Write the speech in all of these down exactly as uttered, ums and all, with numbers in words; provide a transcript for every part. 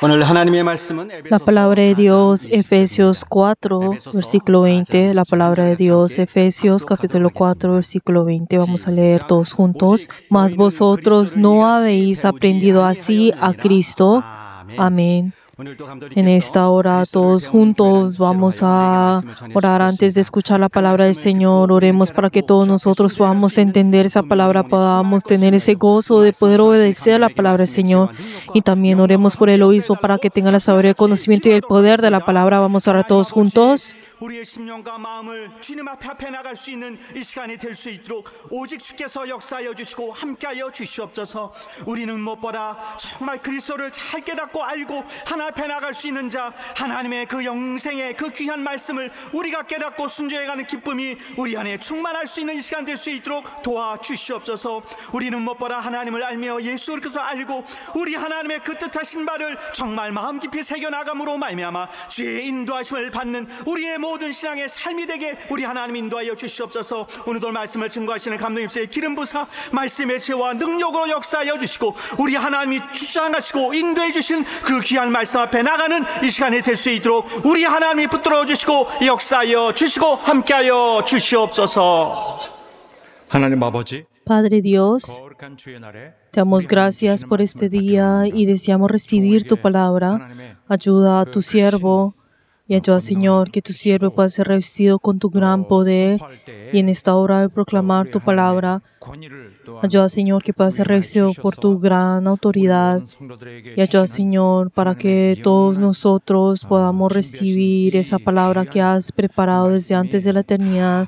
La palabra de Dios, Efesios cuatro, versículo veinte. La palabra de Dios, Efesios capítulo cuatro, versículo veinte. Vamos a leer todos juntos. Mas vosotros no habéis aprendido así a Cristo. Amén. En esta hora todos juntos vamos a orar antes de escuchar la palabra del Señor. Oremos para que todos nosotros podamos entender esa palabra, podamos tener ese gozo de poder obedecer la palabra del Señor. Y también oremos por el obispo para que tenga la sabiduría, el conocimiento y el poder de la palabra. Vamos a orar todos juntos. 우리의 심령과 마음을 주님 앞에 앞에 나갈 수 있는 이 시간이 될 수 있도록 오직 주께서 역사하여 주시고 함께하여 주시옵소서. 우리는 무엇보다 정말 그리스도를 잘 깨닫고 알고 하나 앞에 나갈 수 있는 자, 하나님의 그 영생의 그 귀한 말씀을 우리가 깨닫고 순종해가는 기쁨이 우리 안에 충만할 수 있는 이 시간 될 수 있도록 도와주시옵소서. 우리는 무엇보다 하나님을 알며 예수 그리스도 알고 우리 하나님의 그 뜻하신 바를 정말 마음 깊이 새겨나감으로 말미암아 주의 인도하심을 받는 우리의 모든 신앙의 삶이 되게 우리 하나님 인도하여 주시옵소서. 오늘도 말씀을 증거하시는 감독님의 기름 부사 말씀의 지혜와 능력으로 역사하여 주시고 우리 하나님이 주장하시고 인도해 주신 그 귀한 말씀 앞에 나가는 이 시간이 될 수 있도록 우리 하나님이 붙들어 주시고 역사하여 주시고 함께하여 주시옵소서. 하나님 아버지, Padre Dios, 거룩한 주의 날에 te damos gracias por este día y deseamos recibir tu palabra. Ayuda a tu siervo y ayuda, Señor, que tu siervo pueda ser revestido con tu gran poder y en esta hora de proclamar tu palabra. Ayuda, Señor, que pueda ser revestido por tu gran autoridad y ayuda, Señor, para que todos nosotros podamos recibir esa palabra que has preparado desde antes de la eternidad.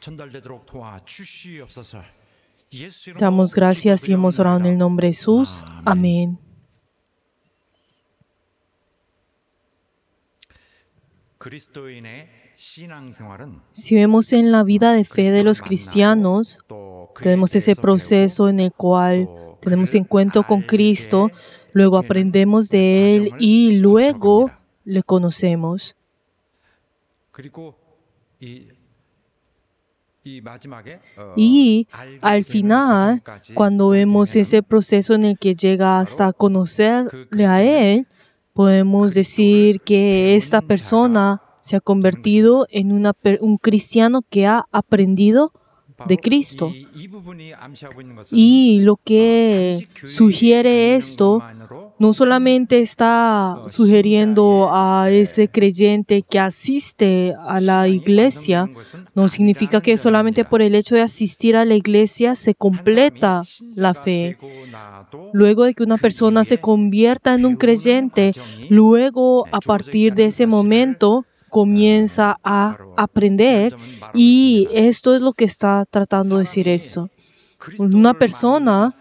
Te damos gracias y hemos orado en el nombre de Jesús. Amén. Si vemos en la vida de fe de los cristianos, tenemos ese proceso en el cual tenemos encuentro con Cristo, luego aprendemos de Él y luego le conocemos. Y al final, cuando vemos ese proceso en el que llega hasta conocerle a Él, podemos decir que esta persona se ha convertido en una, un cristiano que ha aprendido de Cristo. Y lo que sugiere esto no solamente está sugiriendo a ese creyente que asiste a la iglesia, no significa que solamente por el hecho de asistir a la iglesia se completa la fe. Luego de que una persona se convierta en un creyente, luego a partir de ese momento comienza a aprender, y esto es lo que está tratando de decir eso. Una persona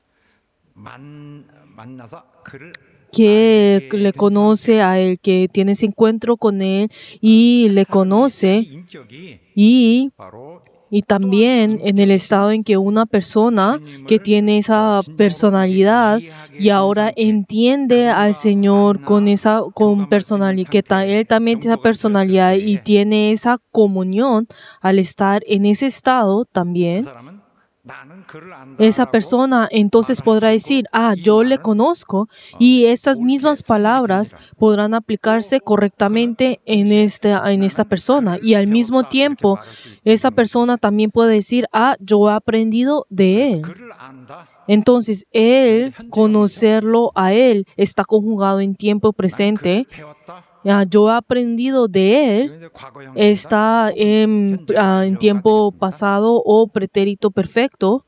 que le conoce a Él, que tiene ese encuentro con Él y le conoce, y, y también en el estado en que una persona que tiene esa personalidad y ahora entiende al Señor con esa con personalidad, que ta, Él también tiene esa personalidad y tiene esa comunión al estar en ese estado también, esa persona entonces podrá decir, ah, yo le conozco, y estas mismas palabras podrán aplicarse correctamente en esta, en esta persona. Y al mismo tiempo, esa persona también puede decir, ah, yo he aprendido de él. Entonces, él, conocerlo a él, está conjugado en tiempo presente. Ah, yo he aprendido de él, está en, uh, en tiempo pasado o pretérito perfecto.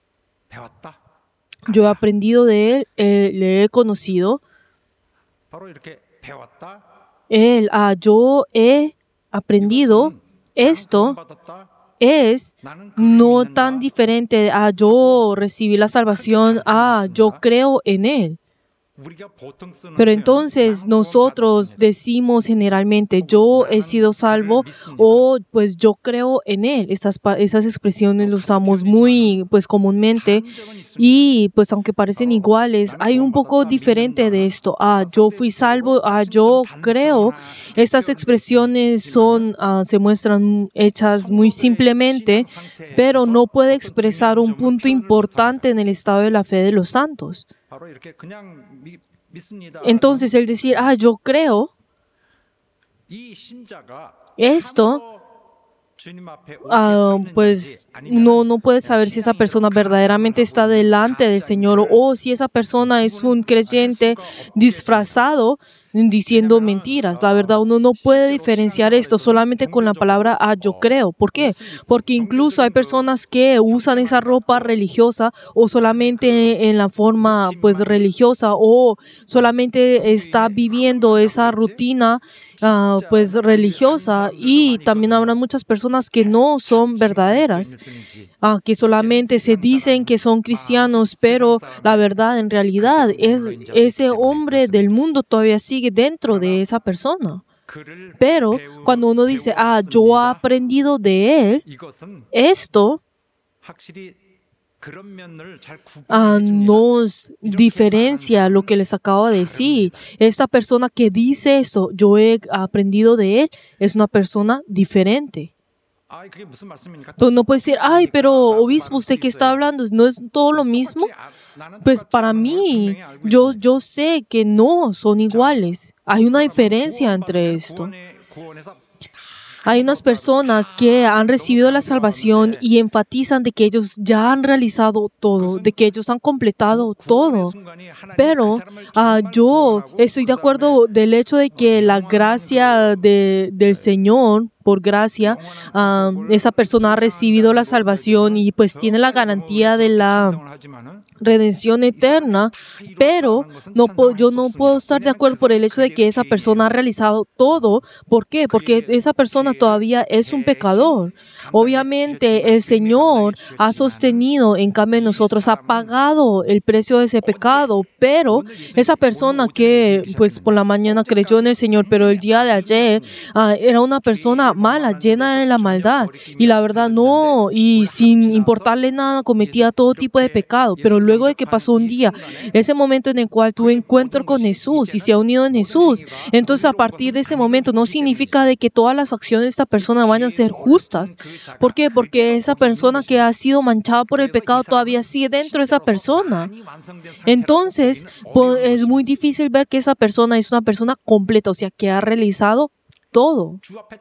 Yo he aprendido de él, eh, le he conocido. Él, ah, yo he aprendido. Esto es no tan diferente a yo recibí la salvación, a yo creo en él. Pero entonces nosotros decimos generalmente, yo he sido salvo, o pues yo creo en Él. Estas, esas expresiones las usamos muy pues comúnmente, y pues aunque parecen iguales, hay un poco diferente de esto. Ah, yo fui salvo, ah, yo creo. Estas expresiones son, ah, se muestran hechas muy simplemente, pero no puede expresar un punto importante en el estado de la fe de los santos. Entonces, el decir, ah, yo creo, esto, Uh, pues no, no puedes saber si esa persona verdaderamente está delante del Señor o si esa persona es un creyente disfrazado diciendo mentiras. La verdad, uno no puede diferenciar esto solamente con la palabra ah, yo creo. ¿Por qué? Porque incluso hay personas que usan esa ropa religiosa o solamente en la forma pues religiosa o solamente está viviendo esa rutina Uh, pues religiosa, y también habrá muchas personas que no son verdaderas, uh, que solamente se dicen que son cristianos, pero la verdad en realidad es ese hombre del mundo todavía sigue dentro de esa persona. Pero cuando uno dice, ah, yo he aprendido de él, esto Uh, nos diferencia lo que les acabo de decir. Esta persona que dice esto, yo he aprendido de él, es una persona diferente. Pues no puede decir, ay, pero obispo, ¿usted qué está hablando? ¿No es todo lo mismo? Pues para mí, yo, yo sé que no son iguales. Hay una diferencia entre esto. Hay unas personas que han recibido la salvación y enfatizan de que ellos ya han realizado todo, de que ellos han completado todo. Pero uh, yo estoy de acuerdo del hecho de que la gracia de, del Señor, por gracia, uh, esa persona ha recibido la salvación y pues tiene la garantía de la redención eterna, pero no, yo no puedo estar de acuerdo por el hecho de que esa persona ha realizado todo. ¿Por qué? Porque esa persona todavía es un pecador. Obviamente el Señor ha sostenido, en cambio nosotros ha pagado el precio de ese pecado, pero esa persona que pues por la mañana creyó en el Señor, pero el día de ayer uh, era una persona mala, llena de la maldad, y la verdad no, y sin importarle nada cometía todo tipo de pecado, pero luego de que pasó un día, ese momento en el cual tuve encuentro con Jesús y se ha unido en Jesús, entonces a partir de ese momento no significa de que todas las acciones de esta persona vayan a ser justas. ¿Por qué? Porque esa persona que ha sido manchada por el pecado todavía sigue dentro de esa persona. Entonces, pues, es muy difícil ver que esa persona es una persona completa, o sea, que ha realizado todo.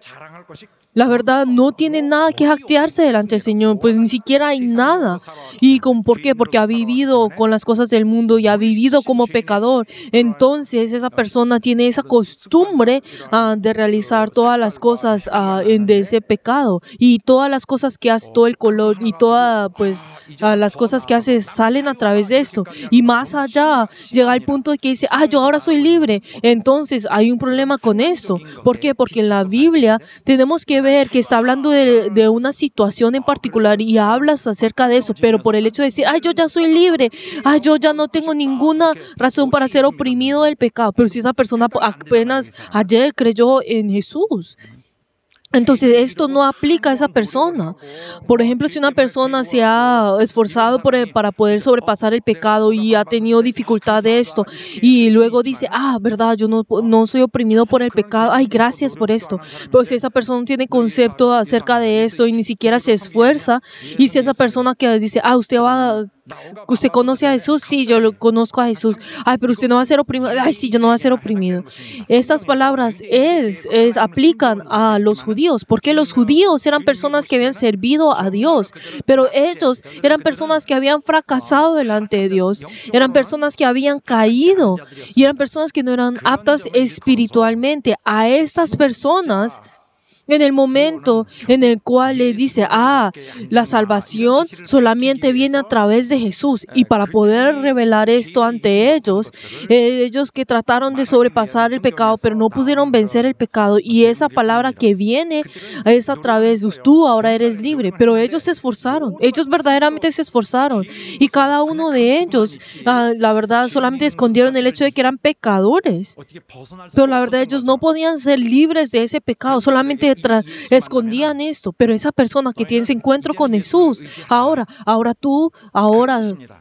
La verdad, no tiene nada que jactarse delante del Señor, pues ni siquiera hay nada. ¿Y con, por qué? Porque ha vivido con las cosas del mundo y ha vivido como pecador. Entonces, esa persona tiene esa costumbre uh, de realizar todas las cosas uh, de ese pecado. Y todas las cosas que hace, todo el color y todas pues, uh, las cosas que hace salen a través de esto. Y más allá, llega al punto de que dice, ah, yo ahora soy libre. Entonces, hay un problema con esto. ¿Por qué? Porque en la Biblia tenemos que ver que está hablando de, de una situación en particular y hablas acerca de eso, pero por el hecho de decir, ay, yo ya soy libre, ay, yo ya no tengo ninguna razón para ser oprimido del pecado, pero si esa persona apenas ayer creyó en Jesús. Entonces, esto no aplica a esa persona. Por ejemplo, si una persona se ha esforzado por el, para poder sobrepasar el pecado y ha tenido dificultad de esto, y luego dice, ah, verdad, yo no, no soy oprimido por el pecado, ay, gracias por esto. Pero si esa persona no tiene concepto acerca de esto y ni siquiera se esfuerza, y si esa persona que dice, ah, usted va a ¿usted conoce a Jesús? Sí, yo lo conozco a Jesús. Ay, pero usted no va a ser oprimido. Ay, sí, yo no voy a ser oprimido. Estas palabras es, es, aplican a los judíos, porque los judíos eran personas que habían servido a Dios, pero ellos eran personas que habían fracasado delante de Dios, eran personas que habían caído y eran personas que no eran aptas espiritualmente. A estas personas, en el momento en el cual le dice, ah, la salvación solamente viene a través de Jesús, y para poder revelar esto ante ellos, ellos que trataron de sobrepasar el pecado, pero no pudieron vencer el pecado, y esa palabra que viene es a través de tú, ahora eres libre, pero ellos se esforzaron, ellos verdaderamente se esforzaron, y cada uno de ellos, ah, la verdad, solamente escondieron el hecho de que eran pecadores, pero la verdad, ellos no podían ser libres de ese pecado, solamente Tra- escondían esto, pero esa persona que tiene ese encuentro con Jesús, ahora, ahora tú, ahora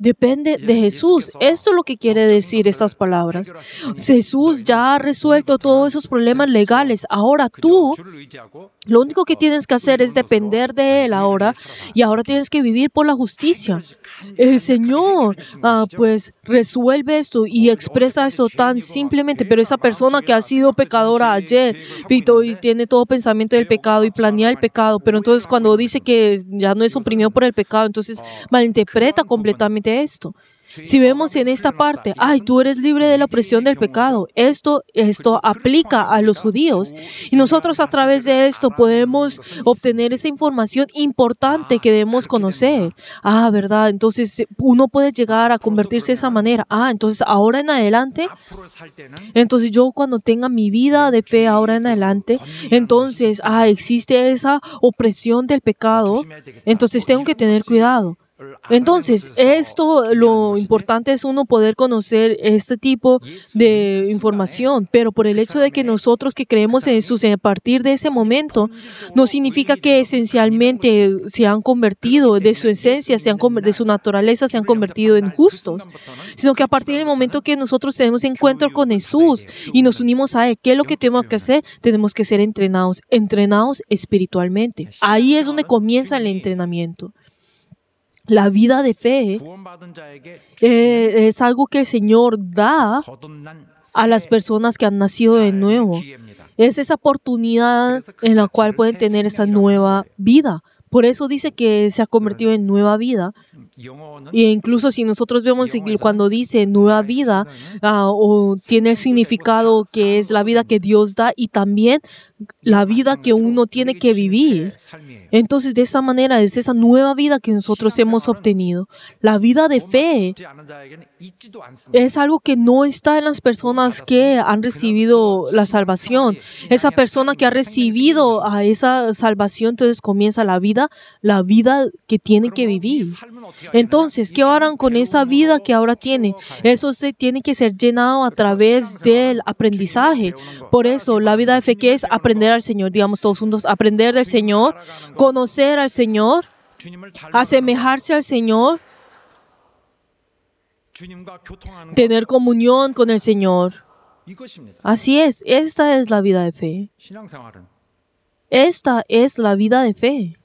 depende de Jesús. Esto es lo que quiere decir estas palabras. Jesús ya ha resuelto todos esos problemas legales. Ahora tú, lo único que tienes que hacer es depender de Él ahora, y ahora tienes que vivir por la justicia. El Señor ah, pues resuelve esto y expresa esto tan simplemente, pero esa persona que ha sido pecadora ayer y tiene todo pensamiento del pecado y planea el pecado, pero entonces cuando dice que ya no es oprimido por el pecado, entonces malinterpreta completamente esto. Si vemos en esta parte, ay, tú eres libre de la opresión del pecado, esto, esto aplica a los judíos. Y nosotros a través de esto podemos obtener esa información importante que debemos conocer. Ah, ¿verdad? Entonces uno puede llegar a convertirse de esa manera. Ah, entonces ahora en adelante, entonces yo cuando tenga mi vida de fe ahora en adelante, entonces, ah, existe esa opresión del pecado, entonces tengo que tener cuidado. Entonces, esto, lo importante es uno poder conocer este tipo de información, pero por el hecho de que nosotros que creemos en Jesús a partir de ese momento, no significa que esencialmente se han convertido, de su esencia, se han, de su naturaleza, se han convertido en justos, sino que a partir del momento que nosotros tenemos encuentro con Jesús y nos unimos a Él, ¿qué es lo que tenemos que hacer? Tenemos que ser entrenados, entrenados espiritualmente. Ahí es donde comienza el entrenamiento. La vida de fe eh, es algo que el Señor da a las personas que han nacido de nuevo. Es esa oportunidad en la cual pueden tener esa nueva vida. Por eso dice que se ha convertido en nueva vida. Y incluso si nosotros vemos cuando dice nueva vida, uh, o tiene el significado que es la vida que Dios da y también la vida que uno tiene que vivir. Entonces, de esa manera, es esa nueva vida que nosotros hemos obtenido. La vida de fe es algo que no está en las personas que han recibido la salvación. Esa persona que ha recibido a esa salvación, entonces comienza la vida, la vida que tiene que vivir. Entonces, ¿qué harán con esa vida que ahora tiene? Eso se tiene que ser llenado a través del aprendizaje. Por eso, la vida de fe, ¿qué es? Aprender al Señor. Digamos todos juntos, aprender del Señor, conocer al Señor, asemejarse al Señor, tener comunión con el Señor. Así es, esta es la vida de fe. Esta es la vida de fe.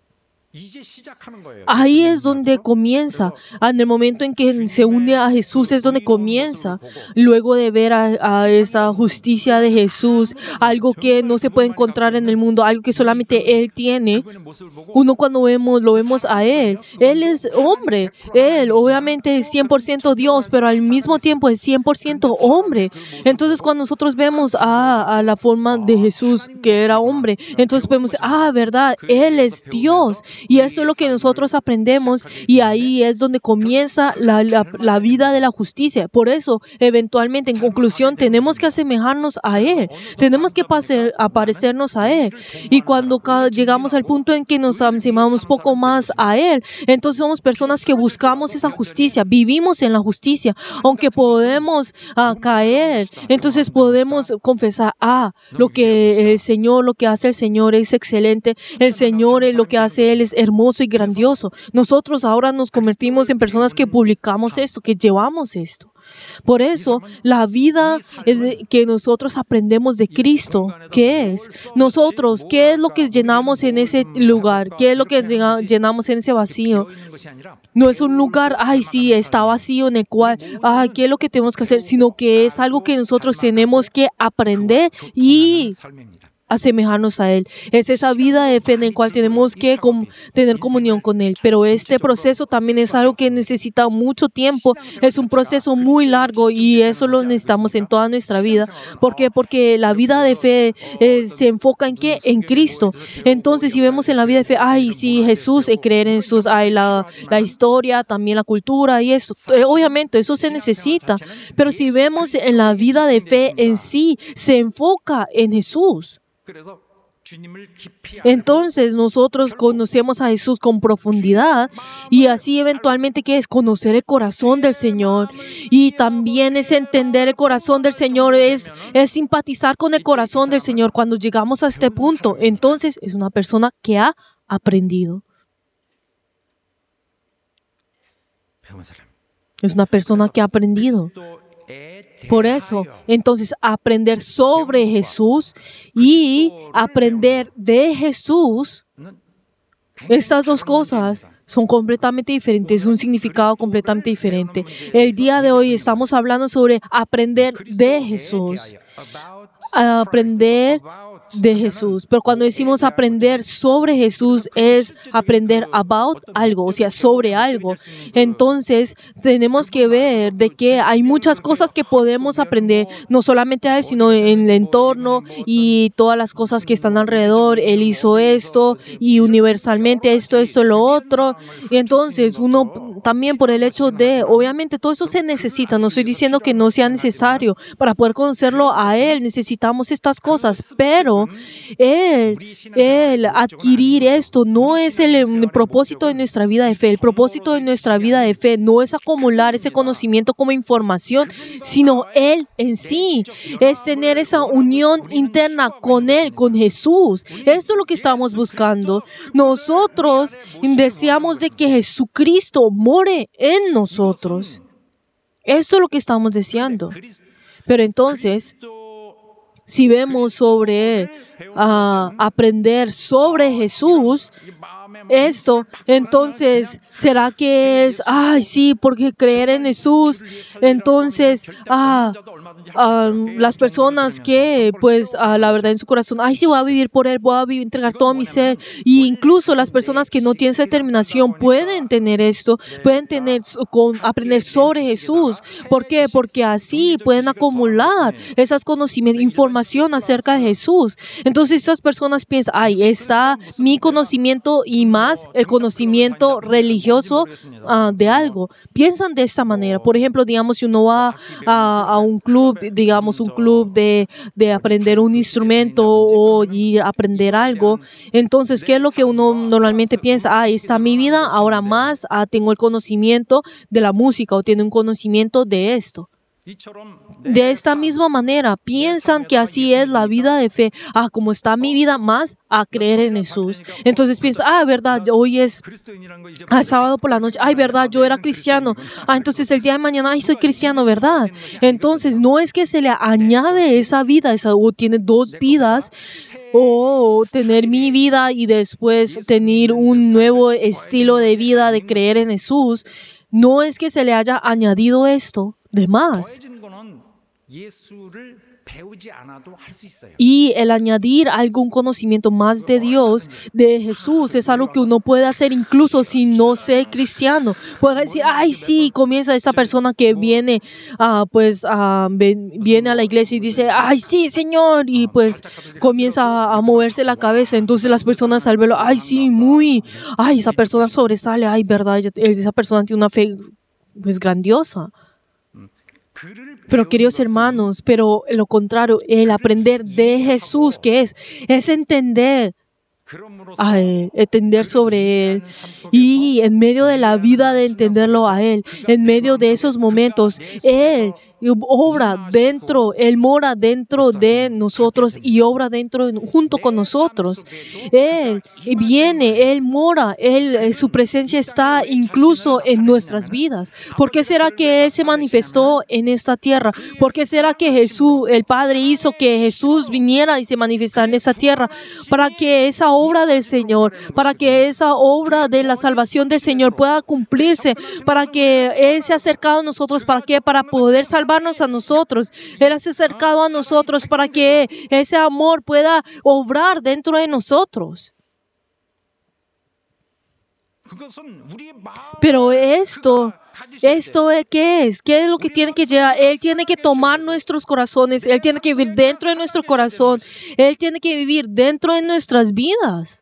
Ahí es donde comienza. En el momento en que se une a Jesús es donde comienza. Luego de ver a, a esa justicia de Jesús, algo que no se puede encontrar en el mundo, algo que solamente Él tiene. Uno cuando vemos, lo vemos a Él. Él es hombre. Él obviamente es cien por ciento Dios, pero al mismo tiempo es cien por ciento hombre. Entonces cuando nosotros vemos a, a la forma de Jesús que era hombre, entonces podemos decir, ah, verdad, Él es Dios. Y eso es lo que nosotros aprendemos y ahí es donde comienza la, la, la vida de la justicia. Por eso, eventualmente, en conclusión, tenemos que asemejarnos a Él. Tenemos que pase, aparecernos a Él. Y cuando llegamos al punto en que nos asemejamos poco más a Él, entonces somos personas que buscamos esa justicia, vivimos en la justicia. Aunque podemos uh, caer, entonces podemos confesar, ah, lo que el Señor, lo que hace el Señor es excelente. El Señor, lo que hace Él es hermoso y grandioso. Nosotros ahora nos convertimos en personas que publicamos esto, que llevamos esto. Por eso, la vida que nosotros aprendemos de Cristo, ¿qué es? Nosotros, ¿qué es lo que llenamos en ese lugar? ¿Qué es lo que llenamos en ese vacío? No es un lugar, ay, sí, está vacío en el cual, ay, ¿qué es lo que tenemos que hacer? Sino que es algo que nosotros tenemos que aprender y asemejarnos a Él. Es esa vida de fe en la cual tenemos que com- tener comunión con Él. Pero este proceso también es algo que necesita mucho tiempo. Es un proceso muy largo y eso lo necesitamos en toda nuestra vida. ¿Por qué? Porque la vida de fe eh, se enfoca en ¿qué? En Cristo. Entonces, si vemos en la vida de fe, ay, sí, Jesús, eh, creer en Jesús, hay la, la historia, también la cultura y eso. Eh, obviamente, eso se necesita. Pero si vemos en la vida de fe en sí, se enfoca en Jesús. Entonces nosotros conocemos a Jesús con profundidad y así eventualmente ¿qué es? Conocer el corazón del Señor y también es entender el corazón del Señor, es, es simpatizar con el corazón del Señor. Cuando llegamos a este punto, entonces es una persona que ha aprendido. Es una persona que ha aprendido. Por eso, entonces, aprender sobre Jesús y aprender de Jesús, estas dos cosas son completamente diferentes, un significado completamente diferente. El día de hoy estamos hablando sobre aprender de Jesús, aprender de Jesús. Pero cuando decimos aprender sobre Jesús es aprender about algo, o sea, sobre algo. Entonces, tenemos que ver de que hay muchas cosas que podemos aprender, no solamente a Él, sino en el entorno y todas las cosas que están alrededor. Él hizo esto y universalmente esto, esto, lo otro. Y entonces, uno también por el hecho de, obviamente, todo eso se necesita. No estoy diciendo que no sea necesario. Para poder conocerlo a Él, necesitamos estas cosas, pero El, el adquirir esto no es el, el propósito de nuestra vida de fe. El propósito de nuestra vida de fe no es acumular ese conocimiento como información, sino Él en sí. Es tener esa unión interna con Él, con Jesús. Esto es lo que estamos buscando. Nosotros deseamos de que Jesucristo more en nosotros. Esto es lo que estamos deseando. Pero entonces, si vemos sobre uh, aprender sobre Jesús, esto, entonces, ¿será que es, ay, sí, porque creer en Jesús? Entonces, ah, ah, las personas que, pues, ah, la verdad en su corazón, ay, sí, voy a vivir por Él, voy a vivir, entregar todo mi ser. Y incluso las personas que no tienen esa determinación pueden tener esto, pueden tener, con, aprender sobre Jesús. ¿Por qué? Porque así pueden acumular esas conocimientos, información acerca de Jesús. Entonces, esas personas piensan, ay, está mi conocimiento y más el conocimiento religioso uh, de algo. Piensan de esta manera. Por ejemplo, digamos, si uno va a, a un club, digamos, un club de, de aprender un instrumento o ir a aprender algo, entonces, ¿qué es lo que uno normalmente piensa? Ah, está mi vida, ahora más ah, tengo el conocimiento de la música o tengo un conocimiento de esto. De esta misma manera, piensan que así es la vida de fe. Ah, como está mi vida, más a creer en Jesús. Entonces piensan, ah, verdad, hoy es ah, sábado por la noche. Ay, verdad, yo era cristiano. Ah, entonces el día de mañana, ay, soy cristiano, ¿verdad? Entonces no es que se le añade esa vida, esa, o tiene dos vidas, o tener mi vida y después tener un nuevo estilo de vida de creer en Jesús. No es que se le haya añadido esto de más. Y el añadir algún conocimiento más de Dios, de Jesús, es algo que uno puede hacer incluso si no ser cristiano. Puede decir, ay, sí, comienza esta persona que viene, uh, pues, uh, viene a la iglesia y dice, ay, sí, Señor, y pues comienza a, a moverse la cabeza. Entonces las personas al verlo, ay, sí, muy, ay, esa persona sobresale, ay, verdad, esa persona tiene una fe, pues, grandiosa. Pero queridos hermanos, pero lo contrario, el aprender de Jesús, ¿qué es? Es entender, a Él, entender sobre Él. Y en medio de la vida de entenderlo a Él, en medio de esos momentos, Él obra dentro, Él mora dentro de nosotros y obra dentro, junto con nosotros. Él viene, Él mora, Él, su presencia está incluso en nuestras vidas. ¿Por qué será que Él se manifestó en esta tierra? ¿Por qué será que Jesús, el Padre, hizo que Jesús viniera y se manifestara en esta tierra? Para que esa obra del Señor, para que esa obra de la salvación del Señor pueda cumplirse, para que Él se ha acercado a nosotros, ¿para qué? Para poder salvar a nosotros. Él se ha acercado a nosotros para que ese amor pueda obrar dentro de nosotros. Pero esto, esto ¿qué es? ¿Qué es lo que tiene que llegar? Él tiene que tomar nuestros corazones. Él tiene que vivir dentro de nuestro corazón. Él tiene que vivir dentro de nuestras vidas.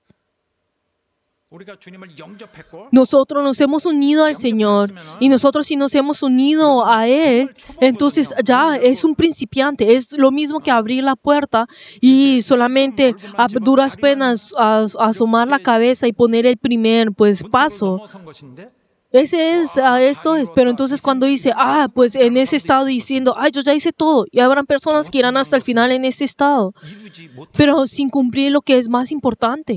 Nosotros nos hemos unido al Señor y nosotros si nos hemos unido a Él, entonces ya es un principiante, es lo mismo que abrir la puerta y solamente a duras penas a, a asomar la cabeza y poner el primer pues paso. Ese es, uh, eso es, pero entonces cuando dice, ah, pues en ese estado diciendo, ah, yo ya hice todo, y habrán personas que irán hasta el final en ese estado, pero sin cumplir lo que es más importante.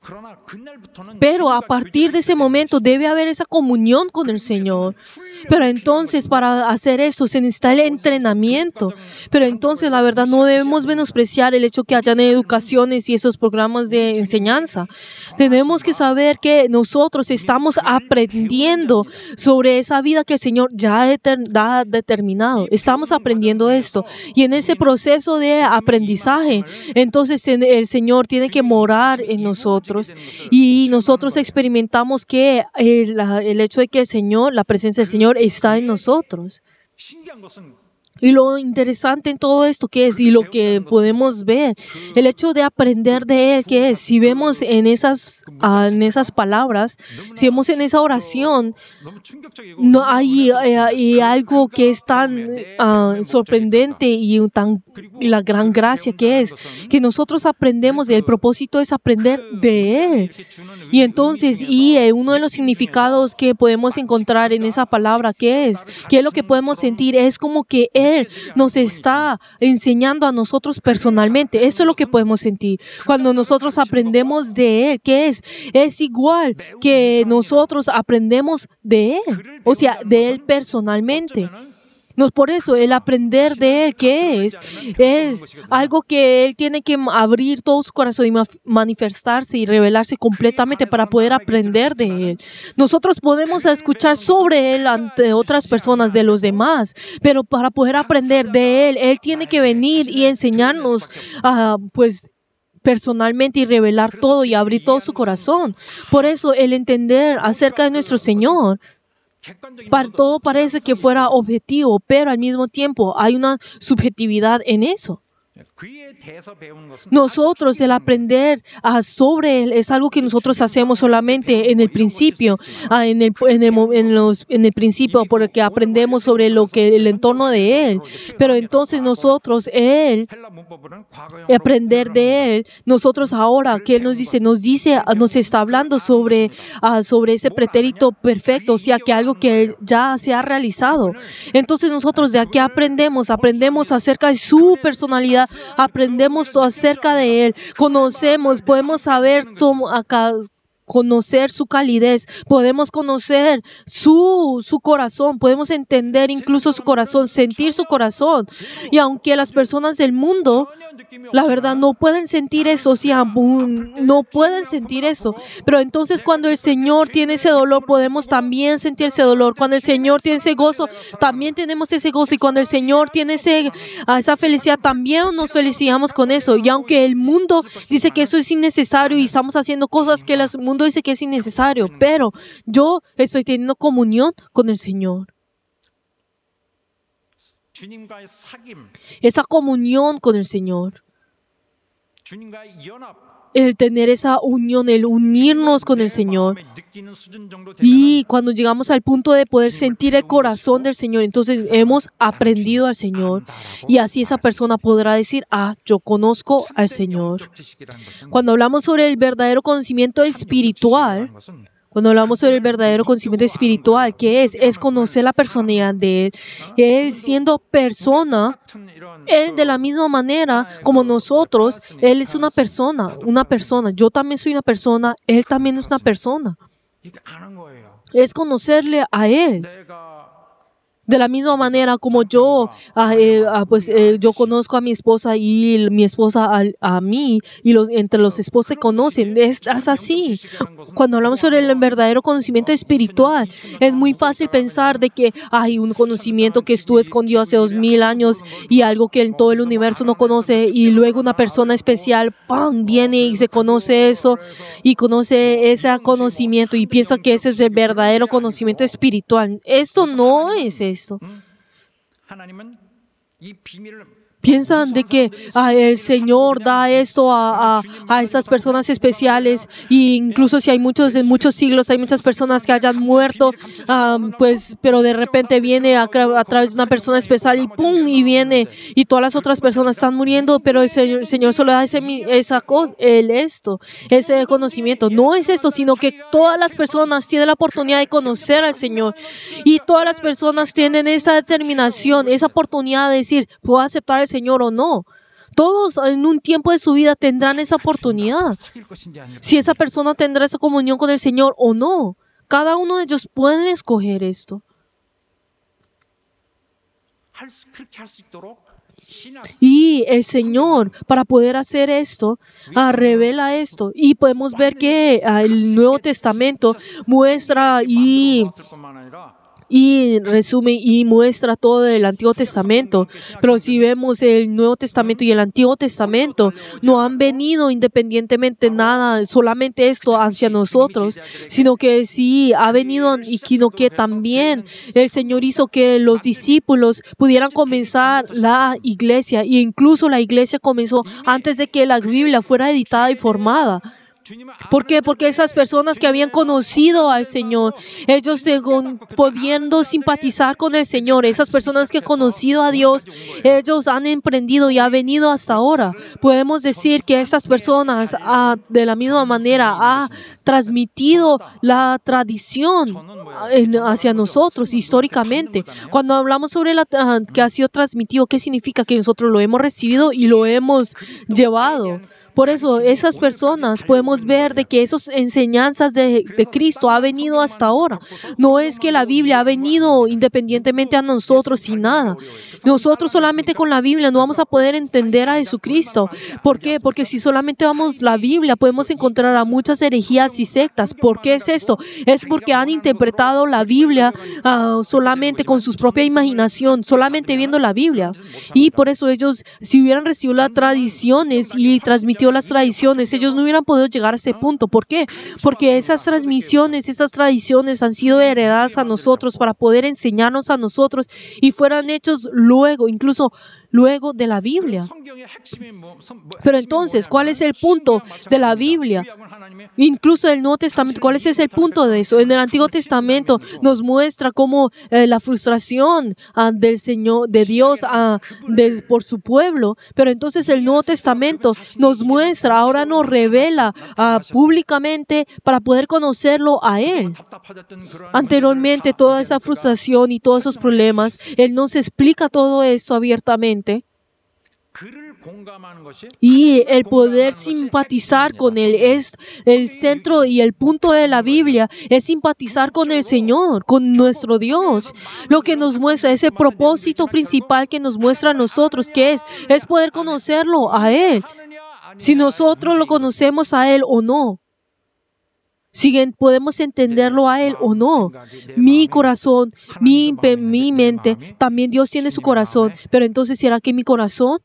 Pero a partir de ese momento debe haber esa comunión con el Señor. Pero entonces para hacer eso se necesita el entrenamiento. Pero entonces la verdad no debemos menospreciar el hecho que hayan educaciones y esos programas de enseñanza. Tenemos que saber que nosotros estamos aprendiendo sobre esa vida que el Señor ya ha determinado. Estamos aprendiendo esto. Y en ese proceso de aprendizaje, entonces el Señor tiene que morar en nosotros. Y nosotros experimentamos que el, el hecho de que el Señor, la presencia del Señor está en nosotros. Y lo interesante en todo esto que es, y lo que podemos ver, el hecho de aprender de Él, que es, si vemos en esas, uh, en esas palabras, si vemos en esa oración, no hay, hay, hay algo que es tan uh, sorprendente y tan y la gran gracia que es, que nosotros aprendemos de Él. El propósito es aprender de Él. Y entonces, y eh, uno de los significados que podemos encontrar en esa palabra, que es, que es lo que podemos sentir, es como que Él Él nos está enseñando a nosotros personalmente. Eso es lo que podemos sentir. Cuando nosotros aprendemos de Él, ¿qué es? Es igual que nosotros aprendemos de Él. O sea, de Él personalmente. No, por eso, el aprender de Él, ¿qué es? Es algo que Él tiene que abrir todo su corazón y manifestarse y revelarse completamente para poder aprender de Él. Nosotros podemos escuchar sobre Él ante otras personas, de los demás, pero para poder aprender de Él, Él tiene que venir y enseñarnos, uh, pues, personalmente y revelar todo y abrir todo su corazón. Por eso, el entender acerca de nuestro Señor, para todo parece que fuera objetivo, pero al mismo tiempo hay una subjetividad en eso. Nosotros, el aprender uh, sobre Él es algo que nosotros hacemos solamente en el principio, uh, en, el, en, el, en, los, en el principio, porque aprendemos sobre lo que el entorno de Él. Pero entonces nosotros, Él, aprender de Él, nosotros ahora, que Él nos dice, nos dice, nos está hablando sobre, uh, sobre ese pretérito perfecto, o sea, que algo que ya se ha realizado. Entonces nosotros de aquí aprendemos, aprendemos acerca de su personalidad, aprendemos acerca de Él, conocemos, podemos saber acá, conocer su calidez, podemos conocer su, su corazón, podemos entender incluso su corazón, sentir su corazón. Y aunque las personas del mundo, la verdad, no pueden sentir eso, o sea, no pueden sentir eso. Pero entonces cuando el Señor tiene ese dolor, podemos también sentir ese dolor. Cuando el Señor tiene ese gozo, también tenemos ese gozo. Y cuando el Señor tiene ese, esa felicidad, también nos felicitamos con eso. Y aunque el mundo dice que eso es innecesario y estamos haciendo cosas que el mundo dice que es innecesario, pero yo estoy teniendo comunión con el Señor. Esa comunión con el Señor, el tener esa unión, el unirnos con el Señor. Y cuando llegamos al punto de poder sentir el corazón del Señor, entonces hemos aprendido al Señor. Y así esa persona podrá decir, ah, yo conozco al Señor. Cuando hablamos sobre el verdadero conocimiento espiritual, Cuando hablamos sobre el verdadero conocimiento espiritual, ¿qué es? Es conocer la personalidad de Él. Él siendo persona, Él de la misma manera como nosotros, Él es una persona, una persona. Yo también soy una persona, Él también es una persona. Es conocerle a Él. De la misma manera como yo, ah, eh, ah, pues eh, yo conozco a mi esposa y mi esposa a, a mí, y los, entre los esposos se conocen, es, es así. Cuando hablamos sobre el verdadero conocimiento espiritual, es muy fácil pensar de que hay un conocimiento que estuvo escondido hace dos mil años y algo que en todo el universo no conoce, y luego una persona especial ¡pam! Viene y se conoce eso y conoce ese conocimiento y piensa que ese es el verdadero conocimiento espiritual. Esto no es eso. Esto. Piensan de que ah, el Señor da esto a, a, a estas personas especiales, y incluso si hay muchos en muchos siglos hay muchas personas que hayan muerto, um, pues, pero de repente viene a, a través de una persona especial y pum y viene y todas las otras personas están muriendo, pero el Señor, el Señor solo da ese, esa cosa, el esto, ese conocimiento. No es esto, sino que todas las personas tienen la oportunidad de conocer al Señor, y todas las personas tienen esa determinación, esa oportunidad de decir, ¿puedo aceptar al Señor o no? Todos en un tiempo de su vida tendrán esa oportunidad. Si esa persona tendrá esa comunión con el Señor o no. Cada uno de ellos puede escoger esto. Y el Señor, para poder hacer esto, uh, revela esto. Y podemos ver que uh, el Nuevo Testamento muestra y... y resume y muestra todo el Antiguo Testamento. Pero si vemos el Nuevo Testamento y el Antiguo Testamento, no han venido independientemente nada, solamente esto hacia nosotros, sino que sí ha venido y sino que también el Señor hizo que los discípulos pudieran comenzar la iglesia, y incluso la iglesia comenzó antes de que la Biblia fuera editada y formada. ¿Por qué? Porque esas personas que habían conocido al Señor, ellos pudiendo simpatizar con el Señor, esas personas que han conocido a Dios, ellos han emprendido y han venido hasta ahora. Podemos decir que estas personas ah, de la misma manera han transmitido la tradición hacia nosotros históricamente. Cuando hablamos sobre la que ha sido transmitido, ¿qué significa? Que nosotros lo hemos recibido y lo hemos llevado. Por eso, esas personas podemos ver de que esas enseñanzas de, de Cristo ha venido hasta ahora. No es que la Biblia ha venido independientemente a nosotros sin nada. Nosotros solamente con la Biblia no vamos a poder entender a Jesucristo. ¿Por qué? Porque si solamente vamos la Biblia, podemos encontrar a muchas herejías y sectas. ¿Por qué es esto? Es porque han interpretado la Biblia uh, solamente con su propia imaginación, solamente viendo la Biblia. Y por eso ellos, si hubieran recibido las tradiciones y transmitido las tradiciones, ellos no hubieran podido llegar a ese punto. ¿Por qué? Porque esas transmisiones, esas tradiciones han sido heredadas a nosotros para poder enseñarnos a nosotros y fueran hechos luego, incluso luego de la Biblia. Pero entonces, ¿cuál es el punto de la Biblia? Incluso del Nuevo Testamento, ¿cuál es el punto de eso? En el Antiguo Testamento nos muestra cómo eh, la frustración uh, del Señor, de Dios uh, de, por su pueblo, pero entonces el Nuevo Testamento nos muestra, ahora nos revela uh, públicamente para poder conocerlo a Él. Anteriormente, toda esa frustración y todos esos problemas, Él nos explica todo esto abiertamente. Y el poder simpatizar con Él es el centro y el punto de la Biblia, es simpatizar con el Señor, con nuestro Dios. Lo que nos muestra, ese propósito principal que nos muestra a nosotros, que es, es poder conocerlo a Él. Si nosotros lo conocemos a Él o no. Si podemos entenderlo a Él o no. Mi corazón, mi, mi mente, también Dios tiene su corazón. Pero entonces, ¿será que mi corazón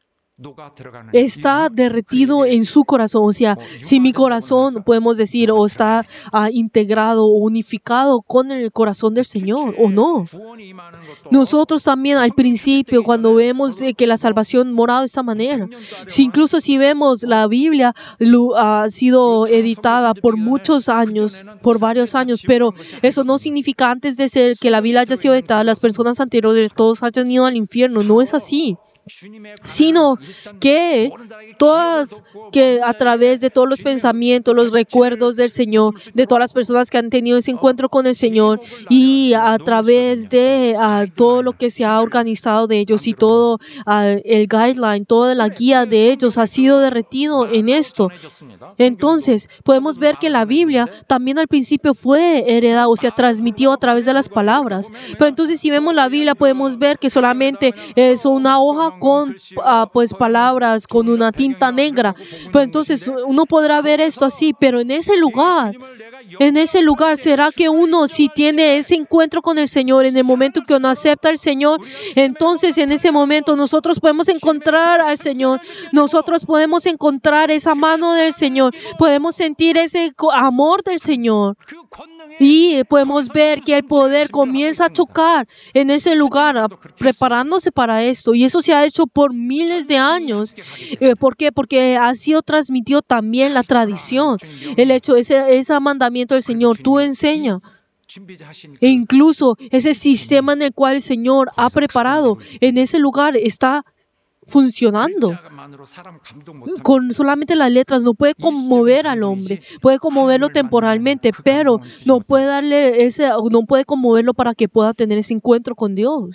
está derretido en su corazón? O sea, si mi corazón, podemos decir, o está uh, integrado o unificado con el corazón del Señor o no. Nosotros también al principio, cuando vemos de que la salvación mora de esta manera, si incluso si vemos la Biblia lo, ha sido editada por muchos años, por varios años, pero eso no significa antes de ser que la Biblia haya sido editada, las personas anteriores todos hayan ido al infierno. No es así. Sino que todas, que a través de todos los pensamientos, los recuerdos del Señor, de todas las personas que han tenido ese encuentro con el Señor y a través de uh, todo lo que se ha organizado de ellos y todo uh, el guideline, toda la guía de ellos ha sido derretido en esto. Entonces, podemos ver que la Biblia también al principio fue heredada, o sea, transmitió a través de las palabras. Pero entonces, si vemos la Biblia, podemos ver que solamente es una hoja con uh, pues palabras, con una tinta negra. Pero entonces uno podrá ver esto así, pero en ese lugar, en ese lugar, ¿será que uno si tiene ese encuentro con el Señor, en el momento que uno acepta al Señor, entonces en ese momento nosotros podemos encontrar al Señor, nosotros podemos encontrar esa mano del Señor, podemos sentir ese amor del Señor y podemos ver que el poder comienza a chocar en ese lugar, preparándose para esto, y eso se ha hecho por miles de años. ¿Por qué? Porque ha sido transmitido también la tradición, el hecho, ese, ese mandamiento del Señor, tú enseña. E incluso ese sistema en el cual el Señor ha preparado, en ese lugar está funcionando. Con solamente las letras no puede conmover al hombre, puede conmoverlo temporalmente, pero no puede darle ese, no puede conmoverlo para que pueda tener ese encuentro con Dios.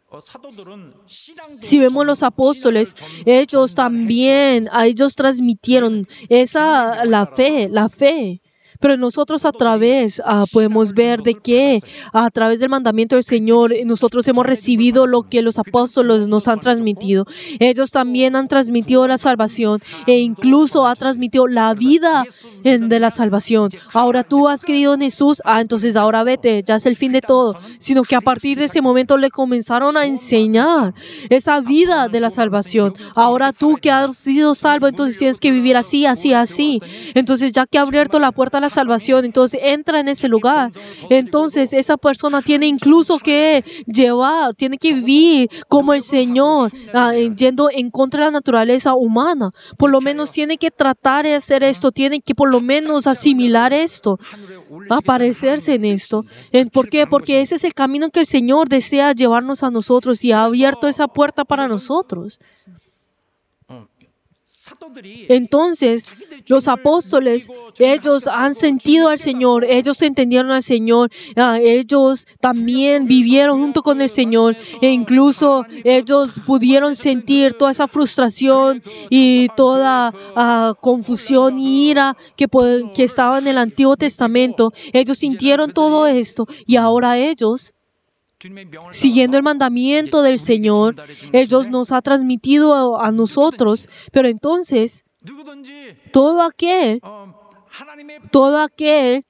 Si vemos los apóstoles, ellos también, a ellos transmitieron esa, la fe, la fe. Pero nosotros a través uh, podemos ver de que a través del mandamiento del Señor nosotros hemos recibido lo que los apóstoles nos han transmitido. Ellos también han transmitido la salvación e incluso ha transmitido la vida en, de la salvación. Ahora tú has creído en Jesús, ah, entonces ahora vete, ya es el fin de todo. Sino que a partir de ese momento le comenzaron a enseñar esa vida de la salvación. Ahora tú que has sido salvo, entonces tienes que vivir así, así, así. Entonces ya que ha abierto la puerta a la salvación, entonces entra en ese lugar. Entonces esa persona tiene incluso que llevar, tiene que vivir como el Señor, uh, yendo en contra de la naturaleza humana. Por lo menos tiene que tratar de hacer esto, tiene que por lo menos asimilar esto, aparecerse en esto. ¿Por qué? Porque ese es el camino que el Señor desea llevarnos a nosotros y ha abierto esa puerta para nosotros. Entonces, los apóstoles, ellos han sentido al Señor, ellos entendieron al Señor, uh, ellos también vivieron junto con el Señor e incluso ellos pudieron sentir toda esa frustración y toda uh, confusión y ira que, que estaba en el Antiguo Testamento. Ellos sintieron todo esto y ahora ellos, siguiendo el mandamiento del Señor, ellos nos ha transmitido a, a nosotros. Pero entonces, todo aquel, todo aquel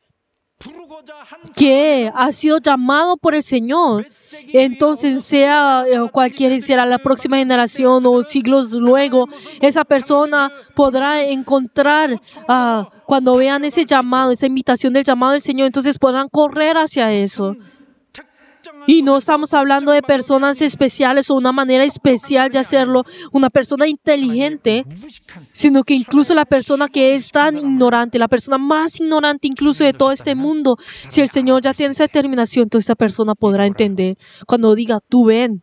que ha sido llamado por el Señor, entonces sea cualquiera sea la próxima generación o siglos luego, esa persona podrá encontrar uh, cuando vean ese llamado, esa invitación del llamado del Señor, entonces podrán correr hacia eso. Y no estamos hablando de personas especiales o una manera especial de hacerlo, una persona inteligente, sino que incluso la persona que es tan ignorante, la persona más ignorante incluso de todo este mundo, si el Señor ya tiene esa determinación, entonces esa persona podrá entender. Cuando diga, tú ven,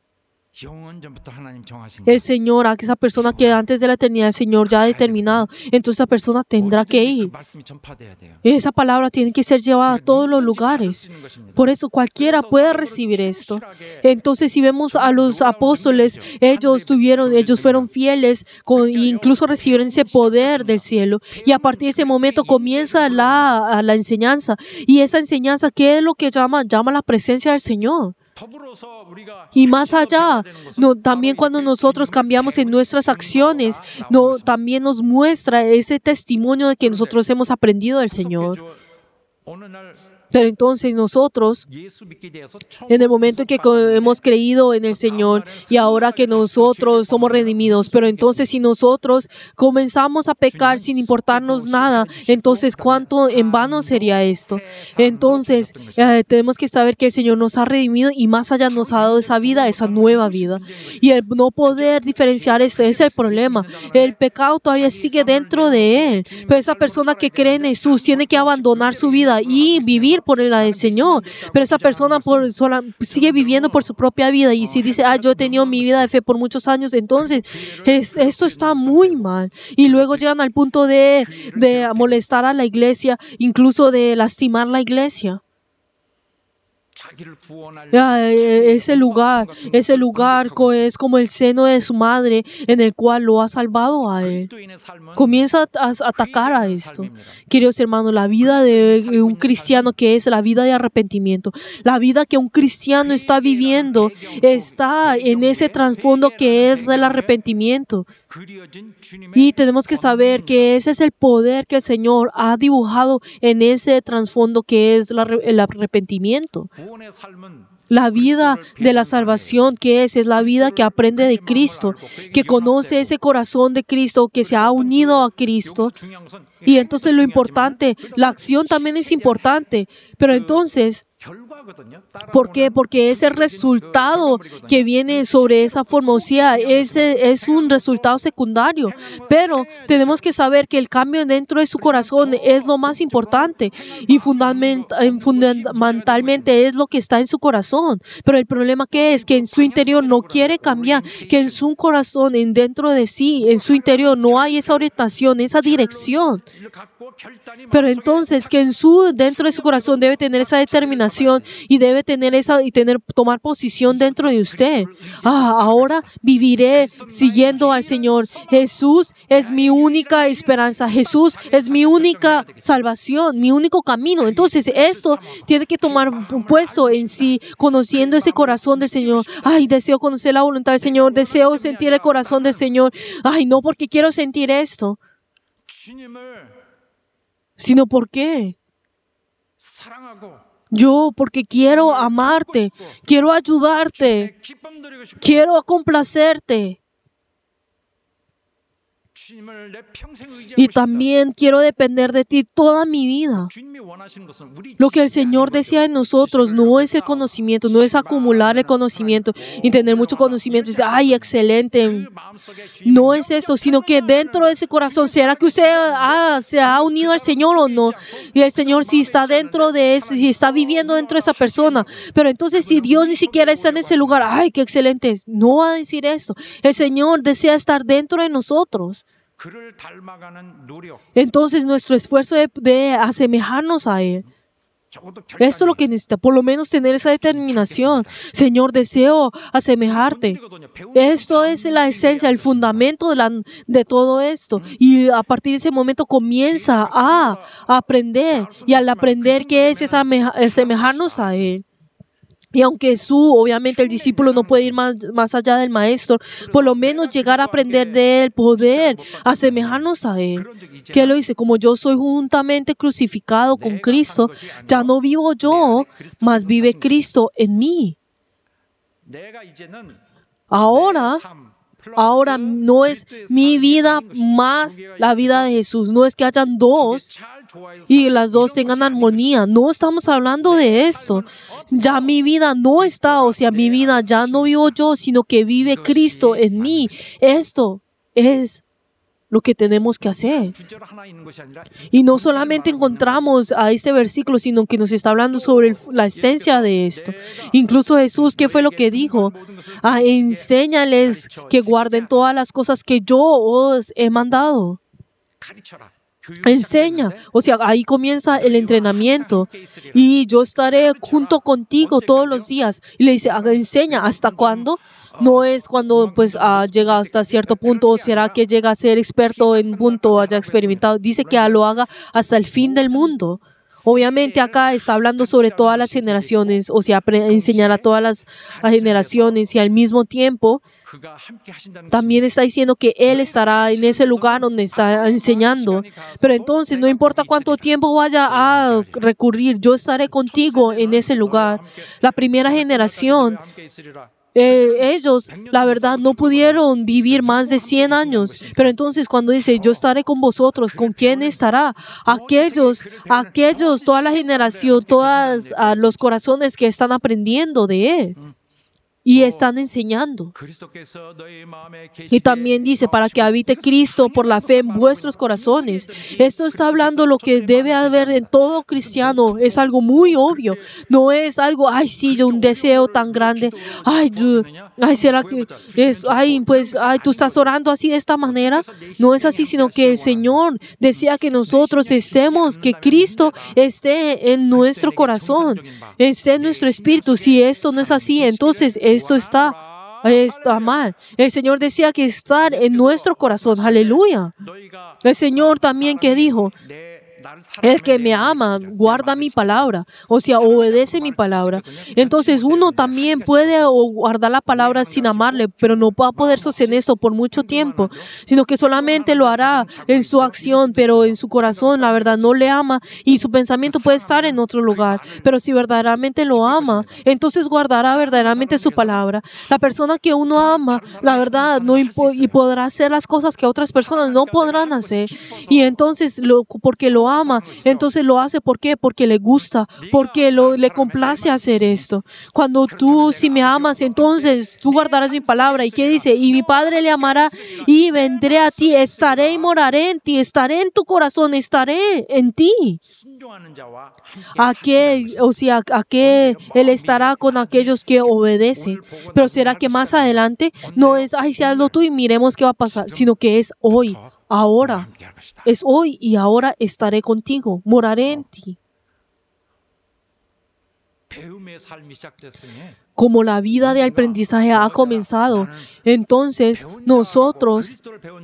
el Señor, a esa persona que antes de la eternidad el Señor ya ha determinado, entonces esa persona tendrá que ir. Esa palabra tiene que ser llevada a todos los lugares. Por eso cualquiera puede recibir esto. Entonces si vemos a los apóstoles, ellos tuvieron, ellos fueron fieles con, e incluso recibieron ese poder del cielo. Y a partir de ese momento comienza la, la enseñanza. Y esa enseñanza, ¿qué es lo que llama? Llama la presencia del Señor. Y más allá, no, también cuando nosotros cambiamos en nuestras acciones, no, también nos muestra ese testimonio de que nosotros hemos aprendido del Señor. Pero entonces nosotros, en el momento en que hemos creído en el Señor y ahora que nosotros somos redimidos, pero entonces si nosotros comenzamos a pecar sin importarnos nada, entonces ¿cuánto en vano sería esto? Entonces eh, tenemos que saber que el Señor nos ha redimido y más allá nos ha dado esa vida, esa nueva vida. Y el no poder diferenciar esto es el problema. El pecado todavía sigue dentro de él, pero esa persona que cree en Jesús tiene que abandonar su vida y vivir por la del Señor, pero esa persona por sola, sigue viviendo por su propia vida y si dice, ah, yo he tenido mi vida de fe por muchos años, entonces es, esto está muy mal y luego llegan al punto de, de molestar a la iglesia, incluso de lastimar la iglesia. Ese lugar, ese lugar es como el seno de su madre en el cual lo ha salvado a él. Comienza a atacar a esto. Queridos hermanos, la vida de un cristiano que es la vida de arrepentimiento, la vida que un cristiano está viviendo está en ese trasfondo que es el arrepentimiento. Y tenemos que saber que ese es el poder que el Señor ha dibujado en ese trasfondo que es el arrepentimiento. La vida de la salvación que es, es la vida que aprende de Cristo, que conoce ese corazón de Cristo, que se ha unido a Cristo. Y entonces lo importante, la acción también es importante, pero entonces, ¿por qué? Porque ese resultado que viene sobre esa forma, o sea, ese es un resultado secundario, pero tenemos que saber que el cambio dentro de su corazón es lo más importante y fundamentalmente es lo que está en su corazón. Pero el problema que es que en su interior no quiere cambiar, que en su corazón, en dentro de sí, en su interior no hay esa orientación, esa dirección. Pero entonces que en su dentro de su corazón debe tener esa determinación determinación y debe tener esa y tener tomar posición dentro de usted. Ah, ahora viviré siguiendo al Señor. Jesús es mi única esperanza. Jesús es mi única salvación, mi único camino. Entonces, esto tiene que tomar un puesto en sí, conociendo ese corazón del Señor. Ay, deseo conocer la voluntad del Señor. Deseo sentir el corazón del Señor. Ay, no porque quiero sentir esto, sino porque yo, porque quiero amarte, quiero ayudarte, quiero complacerte. Y también quiero depender de ti toda mi vida. Lo que el Señor desea en nosotros no es el conocimiento, no es acumular el conocimiento y tener mucho conocimiento y decir, ay, excelente. No es eso, sino que dentro de ese corazón, ¿será que usted ah, se ha unido al Señor o no? Y el Señor sí está dentro de eso, sí está viviendo dentro de esa persona. Pero entonces si Dios ni siquiera está en ese lugar, ay, qué excelente. No va a decir esto. El Señor desea estar dentro de nosotros. Entonces nuestro esfuerzo de, de asemejarnos a Él, esto es lo que necesita, por lo menos tener esa determinación. Señor, deseo asemejarte. Esto es la esencia, el fundamento de, la, de todo esto. Y a partir de ese momento comienza a aprender. Y al aprender qué es asemejarnos a Él. Y aunque su, obviamente el discípulo no puede ir más, más allá del maestro, por lo menos llegar a aprender de él, poder asemejarnos a él. ¿Qué lo dice? Como yo soy juntamente crucificado con Cristo, ya no vivo yo, mas vive Cristo en mí. Ahora, ahora no es mi vida más la vida de Jesús. No es que hayan dos y las dos tengan armonía. No estamos hablando de esto. Ya mi vida no está, o sea, mi vida ya no vivo yo, sino que vive Cristo en mí. Esto es lo que tenemos que hacer. Y no solamente encontramos a este versículo, sino que nos está hablando sobre el, la esencia de esto. Incluso Jesús, ¿qué fue lo que dijo? Ah, enséñales que guarden todas las cosas que yo os he mandado. Enseña, o sea, ahí comienza el entrenamiento y yo estaré junto contigo todos los días. Y le dice, enseña, ¿hasta cuándo? No es cuando pues uh, llega hasta cierto punto, o será que llega a ser experto en un punto o haya experimentado. Dice que lo haga hasta el fin del mundo. Obviamente acá está hablando sobre todas las generaciones, o sea, enseñar a todas las generaciones y al mismo tiempo también está diciendo que Él estará en ese lugar donde está enseñando. Pero entonces no importa cuánto tiempo vaya a recurrir, yo estaré contigo en ese lugar. La primera generación, Eh, ellos, la verdad, no pudieron vivir más de cien años. Pero entonces cuando dice, yo estaré con vosotros, ¿con quién estará? Aquellos, aquellos, toda la generación, todos uh, los corazones que están aprendiendo de Él. Y están enseñando. Y también dice, para que habite Cristo por la fe en vuestros corazones. Esto está hablando lo que debe haber en todo cristiano. Es algo muy obvio. No es algo, ay, sí, yo un deseo tan grande. Ay, yo, ay, será que es, ay, pues, ay, tú estás orando así de esta manera. No es así, sino que el Señor desea que nosotros estemos, que Cristo esté en nuestro corazón, esté en nuestro espíritu. Si esto no es así, entonces esto está, está mal. El Señor decía que estar en nuestro corazón. Aleluya. El Señor también que dijo, el que me ama guarda mi palabra, o sea, obedece mi palabra. Entonces uno también puede guardar la palabra sin amarle, pero no va a poder sostener esto por mucho tiempo, sino que solamente lo hará en su acción, pero en su corazón, la verdad, no le ama y su pensamiento puede estar en otro lugar. Pero si verdaderamente lo ama, entonces guardará verdaderamente su palabra. La persona que uno ama, la verdad, no impo- y podrá hacer las cosas que otras personas no podrán hacer. Y entonces, lo, porque lo ama, entonces lo hace. ¿Por qué? Porque le gusta, porque lo, le complace hacer esto. Cuando tú, si me amas, entonces tú guardarás mi palabra. ¿Y qué dice? Y mi Padre le amará y vendré a ti, estaré y moraré en ti, estaré en tu corazón, estaré en ti. ¿A qué? O sea, ¿a qué Él estará con aquellos que obedecen? Pero ¿será que más adelante no es, ay, si hazlo tú y miremos qué va a pasar? Sino que es hoy. Ahora, es hoy y ahora estaré contigo, moraré en ti. como la vida de aprendizaje ha comenzado, entonces nosotros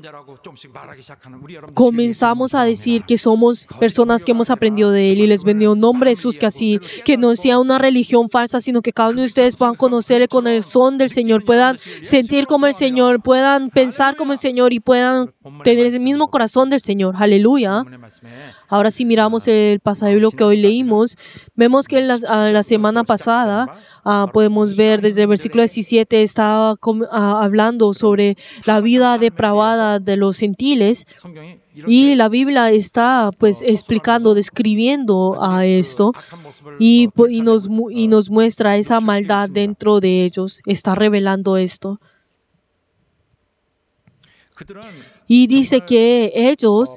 comenzamos a decir que somos personas que hemos aprendido de Él y les bendigo en nombre de Jesús, que así, que no sea una religión falsa, sino que cada uno de ustedes puedan conocer el corazón del Señor, puedan sentir como el Señor, puedan pensar como el Señor y puedan tener ese mismo corazón del Señor. Aleluya. Ahora si miramos el pasaje bíblico que hoy leímos, vemos que la, la semana pasada uh, podemos ver desde el versículo diecisiete estaba uh, hablando sobre la vida depravada de los gentiles y la Biblia está pues explicando, describiendo a esto y, y, nos, y nos muestra esa maldad dentro de ellos, está revelando esto. Y dice que ellos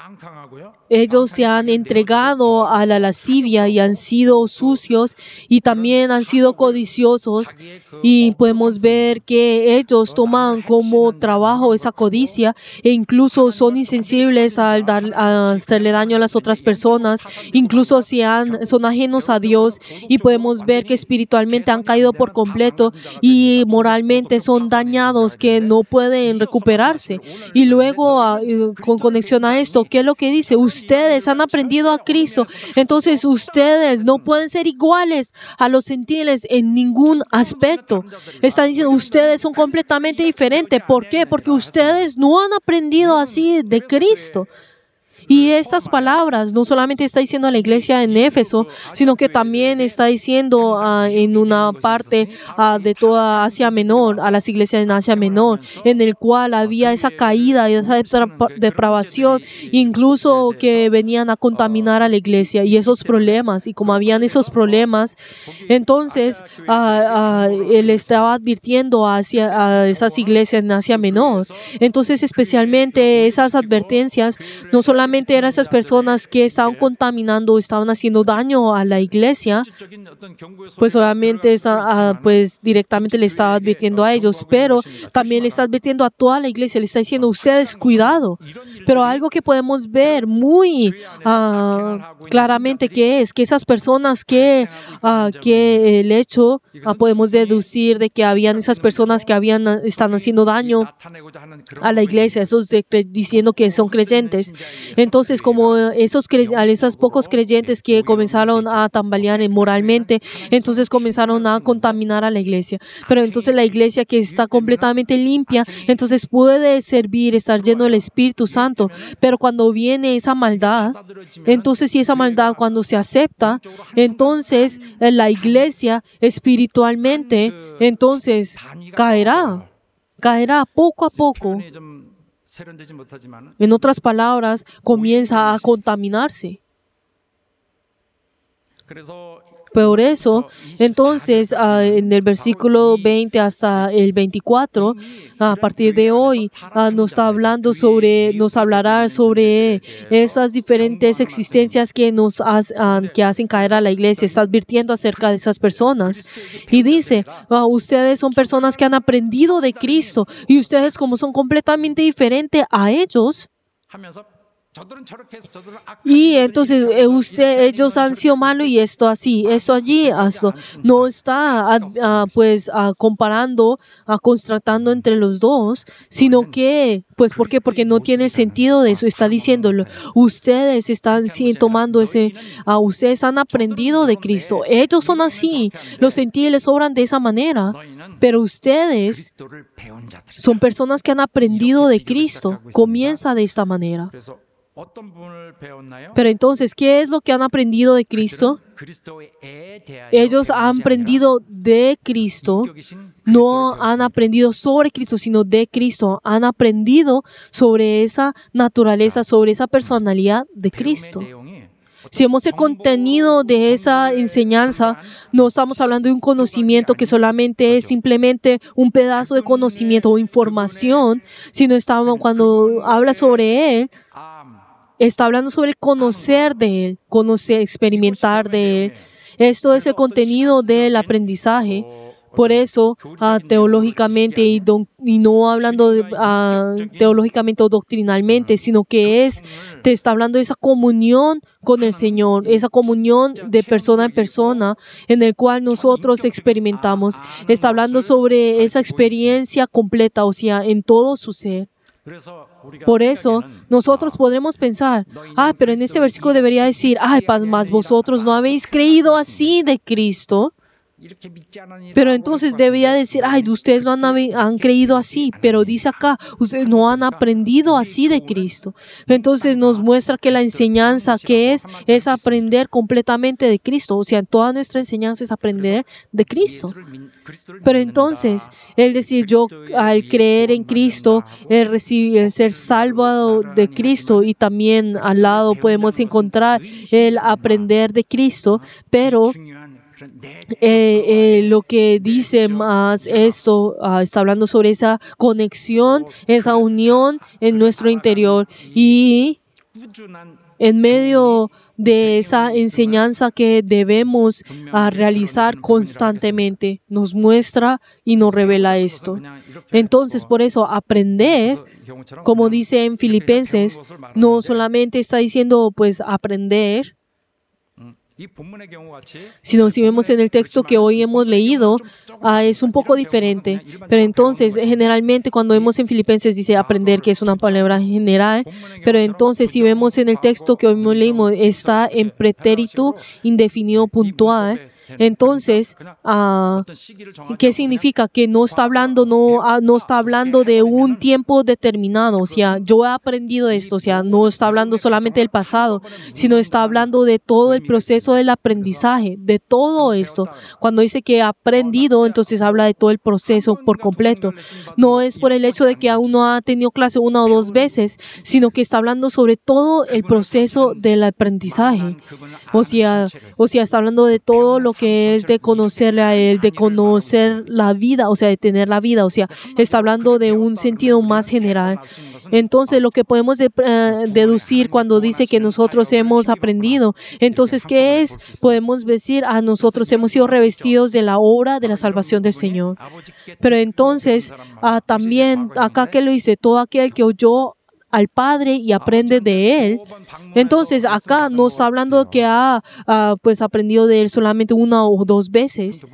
Ellos se han entregado a la lascivia y han sido sucios y también han sido codiciosos. Y podemos ver que ellos toman como trabajo esa codicia e incluso son insensibles al dar, a hacerle daño a las otras personas. Incluso si han, son ajenos a Dios y podemos ver que espiritualmente han caído por completo y moralmente son dañados que no pueden recuperarse. Y luego, con conexión a esto, ¿qué es lo que dice? Ustedes han aprendido a Cristo, entonces ustedes no pueden ser iguales a los gentiles en ningún aspecto. Están diciendo, ustedes son completamente diferentes. ¿Por qué? Porque ustedes no han aprendido así de Cristo. Y estas palabras no solamente está diciendo a la iglesia en Éfeso, sino que también está diciendo uh, en una parte uh, de toda Asia Menor, a las iglesias en Asia Menor, en el cual había esa caída y esa depra- depravación, incluso que venían a contaminar a la iglesia y esos problemas. Y como habían esos problemas, entonces uh, uh, él estaba advirtiendo hacia a esas iglesias en Asia Menor. Entonces, especialmente esas advertencias, no solamente eran esas personas que estaban contaminando, estaban haciendo daño a la iglesia, pues obviamente está, uh, pues directamente le estaba advirtiendo a ellos, pero también le está advirtiendo a toda la iglesia, le está diciendo, ustedes cuidado. Pero algo que podemos ver muy uh, claramente que es que esas personas que, uh, que el hecho, uh, podemos deducir de que habían esas personas que habían, están haciendo daño a la iglesia, esos de, diciendo que son creyentes. Entonces, como esos, esos pocos creyentes que comenzaron a tambalear moralmente, entonces comenzaron a contaminar a la iglesia. Pero entonces la iglesia que está completamente limpia, entonces puede servir, estar lleno del Espíritu Santo. Pero cuando viene esa maldad, entonces si esa maldad cuando se acepta, entonces la iglesia espiritualmente, entonces caerá, caerá poco a poco. En otras palabras, comienza a contaminarse. Por eso, entonces, uh, en el versículo veinte hasta el veinticuatro, a partir de hoy, uh, nos está hablando sobre, nos hablará sobre esas diferentes existencias que nos ha, uh, que hacen caer a la iglesia. Está advirtiendo acerca de esas personas. Y dice, uh, ustedes son personas que han aprendido de Cristo y ustedes como son completamente diferentes a ellos. Y entonces eh, usted, ellos han sido malos y esto así, esto allí, esto no está uh, uh, pues uh, comparando, uh, contrastando entre los dos, sino que, pues, ¿por qué? Porque no tiene sentido de eso. Está diciéndolo. Ustedes están sí, tomando ese, uh, ustedes han aprendido de Cristo. Ellos son así, los gentiles obran de esa manera, pero ustedes son personas que han aprendido de Cristo. Comienza de esta manera. Pero entonces, ¿qué es lo que han aprendido de Cristo? Ellos han aprendido de Cristo, no han aprendido sobre Cristo, sino de Cristo. Han aprendido sobre esa naturaleza, sobre esa personalidad de Cristo. Si vemos el contenido de esa enseñanza, no estamos hablando de un conocimiento que solamente es simplemente un pedazo de conocimiento o información, sino estamos, cuando habla sobre él, está hablando sobre el conocer de él, conocer, experimentar de él. Esto es el contenido del aprendizaje. Por eso, uh, teológicamente y, do, y no hablando de, uh, teológicamente o doctrinalmente, sino que es, te está hablando de esa comunión con el Señor, esa comunión de persona en persona en el cual nosotros experimentamos. Está hablando sobre esa experiencia completa, o sea, en todo su ser. Por eso, nosotros podremos pensar, ah, pero en este versículo debería decir, ay, más vosotros no habéis creído así de Cristo. Pero entonces debería decir, ay, ustedes no han, han creído así, pero dice acá, ustedes no han aprendido así de Cristo. Entonces nos muestra que la enseñanza que es, es aprender completamente de Cristo. O sea, toda nuestra enseñanza es aprender de Cristo. Pero entonces, el decir yo al creer en Cristo, el, recibir, el ser salvado de Cristo, y también al lado podemos encontrar el aprender de Cristo, pero Eh, eh, lo que dice más esto, uh, está hablando sobre esa conexión, esa unión en nuestro interior, y en medio de esa enseñanza que debemos uh, realizar constantemente, nos muestra y nos revela esto. Entonces, por eso, aprender, como dice en Filipenses, no solamente está diciendo, pues, aprender, sino si vemos en el texto que hoy hemos leído, uh, es un poco diferente. Pero entonces, generalmente cuando vemos en Filipenses dice aprender, que es una palabra general, pero entonces si vemos en el texto que hoy hemos leído, está en pretérito indefinido puntual. Entonces, uh, ¿qué significa? Que no está hablando, no, uh, no está hablando de un tiempo determinado. O sea, yo he aprendido esto. O sea, no está hablando solamente del pasado, sino está hablando de todo el proceso del aprendizaje, de todo esto. Cuando dice que he aprendido, entonces habla de todo el proceso por completo. No es por el hecho de que aún no ha tenido clase una o dos veces, sino que está hablando sobre todo el proceso del aprendizaje. O sea, o sea, está hablando de todo lo que es de conocerle a Él, de conocer la vida, o sea, de tener la vida. O sea, está hablando de un sentido más general. Entonces, lo que podemos de, uh, deducir cuando dice que nosotros hemos aprendido, entonces, ¿qué es? Podemos decir, a ah, nosotros hemos sido revestidos de la obra de la salvación del Señor. Pero entonces, uh, también, acá que lo dice, todo aquel que oyó al Padre y aprende de Él. Entonces, acá no está hablando que ha uh, pues aprendido de Él solamente una o dos veces,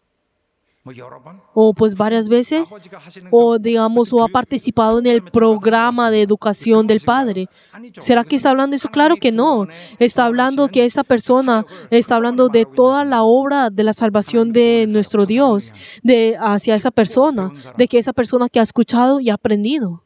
o pues varias veces, o digamos, o ha participado en el programa de educación del Padre. ¿Será que está hablando eso? Claro que no. Está hablando que esta persona está hablando de toda la obra de la salvación de nuestro Dios, de hacia esa persona, de que esa persona que ha escuchado y ha aprendido.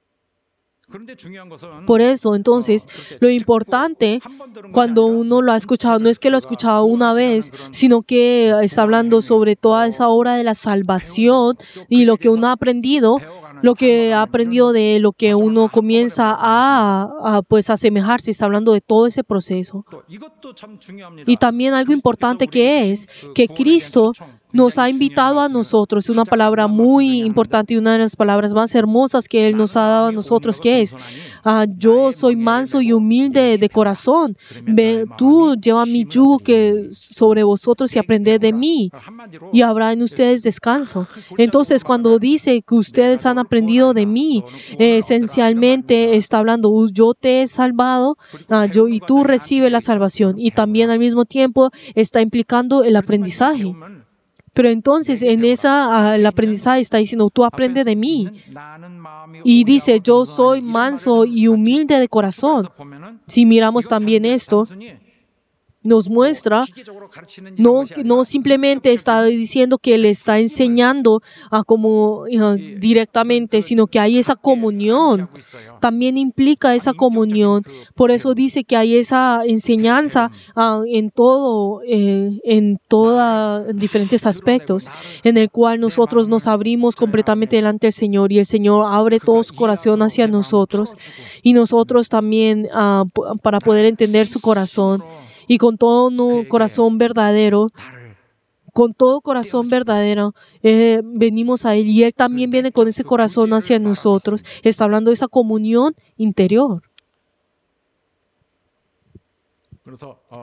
Por eso, entonces, lo importante cuando uno lo ha escuchado, no es que lo ha escuchado una vez, sino que está hablando sobre toda esa obra de la salvación y lo que uno ha aprendido, lo que ha aprendido de lo que uno comienza a, a pues asemejarse. Está hablando de todo ese proceso. Y también algo importante que es que Cristo nos ha invitado a nosotros. Es una palabra muy importante y una de las palabras más hermosas que Él nos ha dado a nosotros, que es, uh, yo soy manso y humilde de corazón. Ve, tú lleva mi yugo que sobre vosotros y aprended de mí, y habrá en ustedes descanso. Entonces, cuando dice que ustedes han aprendido de mí, eh, esencialmente está hablando, yo te he salvado, uh, yo y tú recibes la salvación. Y también al mismo tiempo está implicando el aprendizaje. Pero entonces en esa, uh, el aprendizaje está diciendo, tú aprendes de mí. Y dice, yo soy manso y humilde de corazón. Si miramos también esto, nos muestra, no, no simplemente está diciendo que le está enseñando a como uh, directamente, sino que hay esa comunión. También implica esa comunión. Por eso dice que hay esa enseñanza uh, en todo, eh, en toda, en diferentes aspectos, en el cual nosotros nos abrimos completamente delante del Señor, y el Señor abre todo su corazón hacia nosotros, y nosotros también uh, para poder entender su corazón. Y con todo no, corazón verdadero, con todo corazón verdadero, eh, venimos a Él, y Él también viene con ese corazón hacia nosotros. Está hablando de esa comunión interior.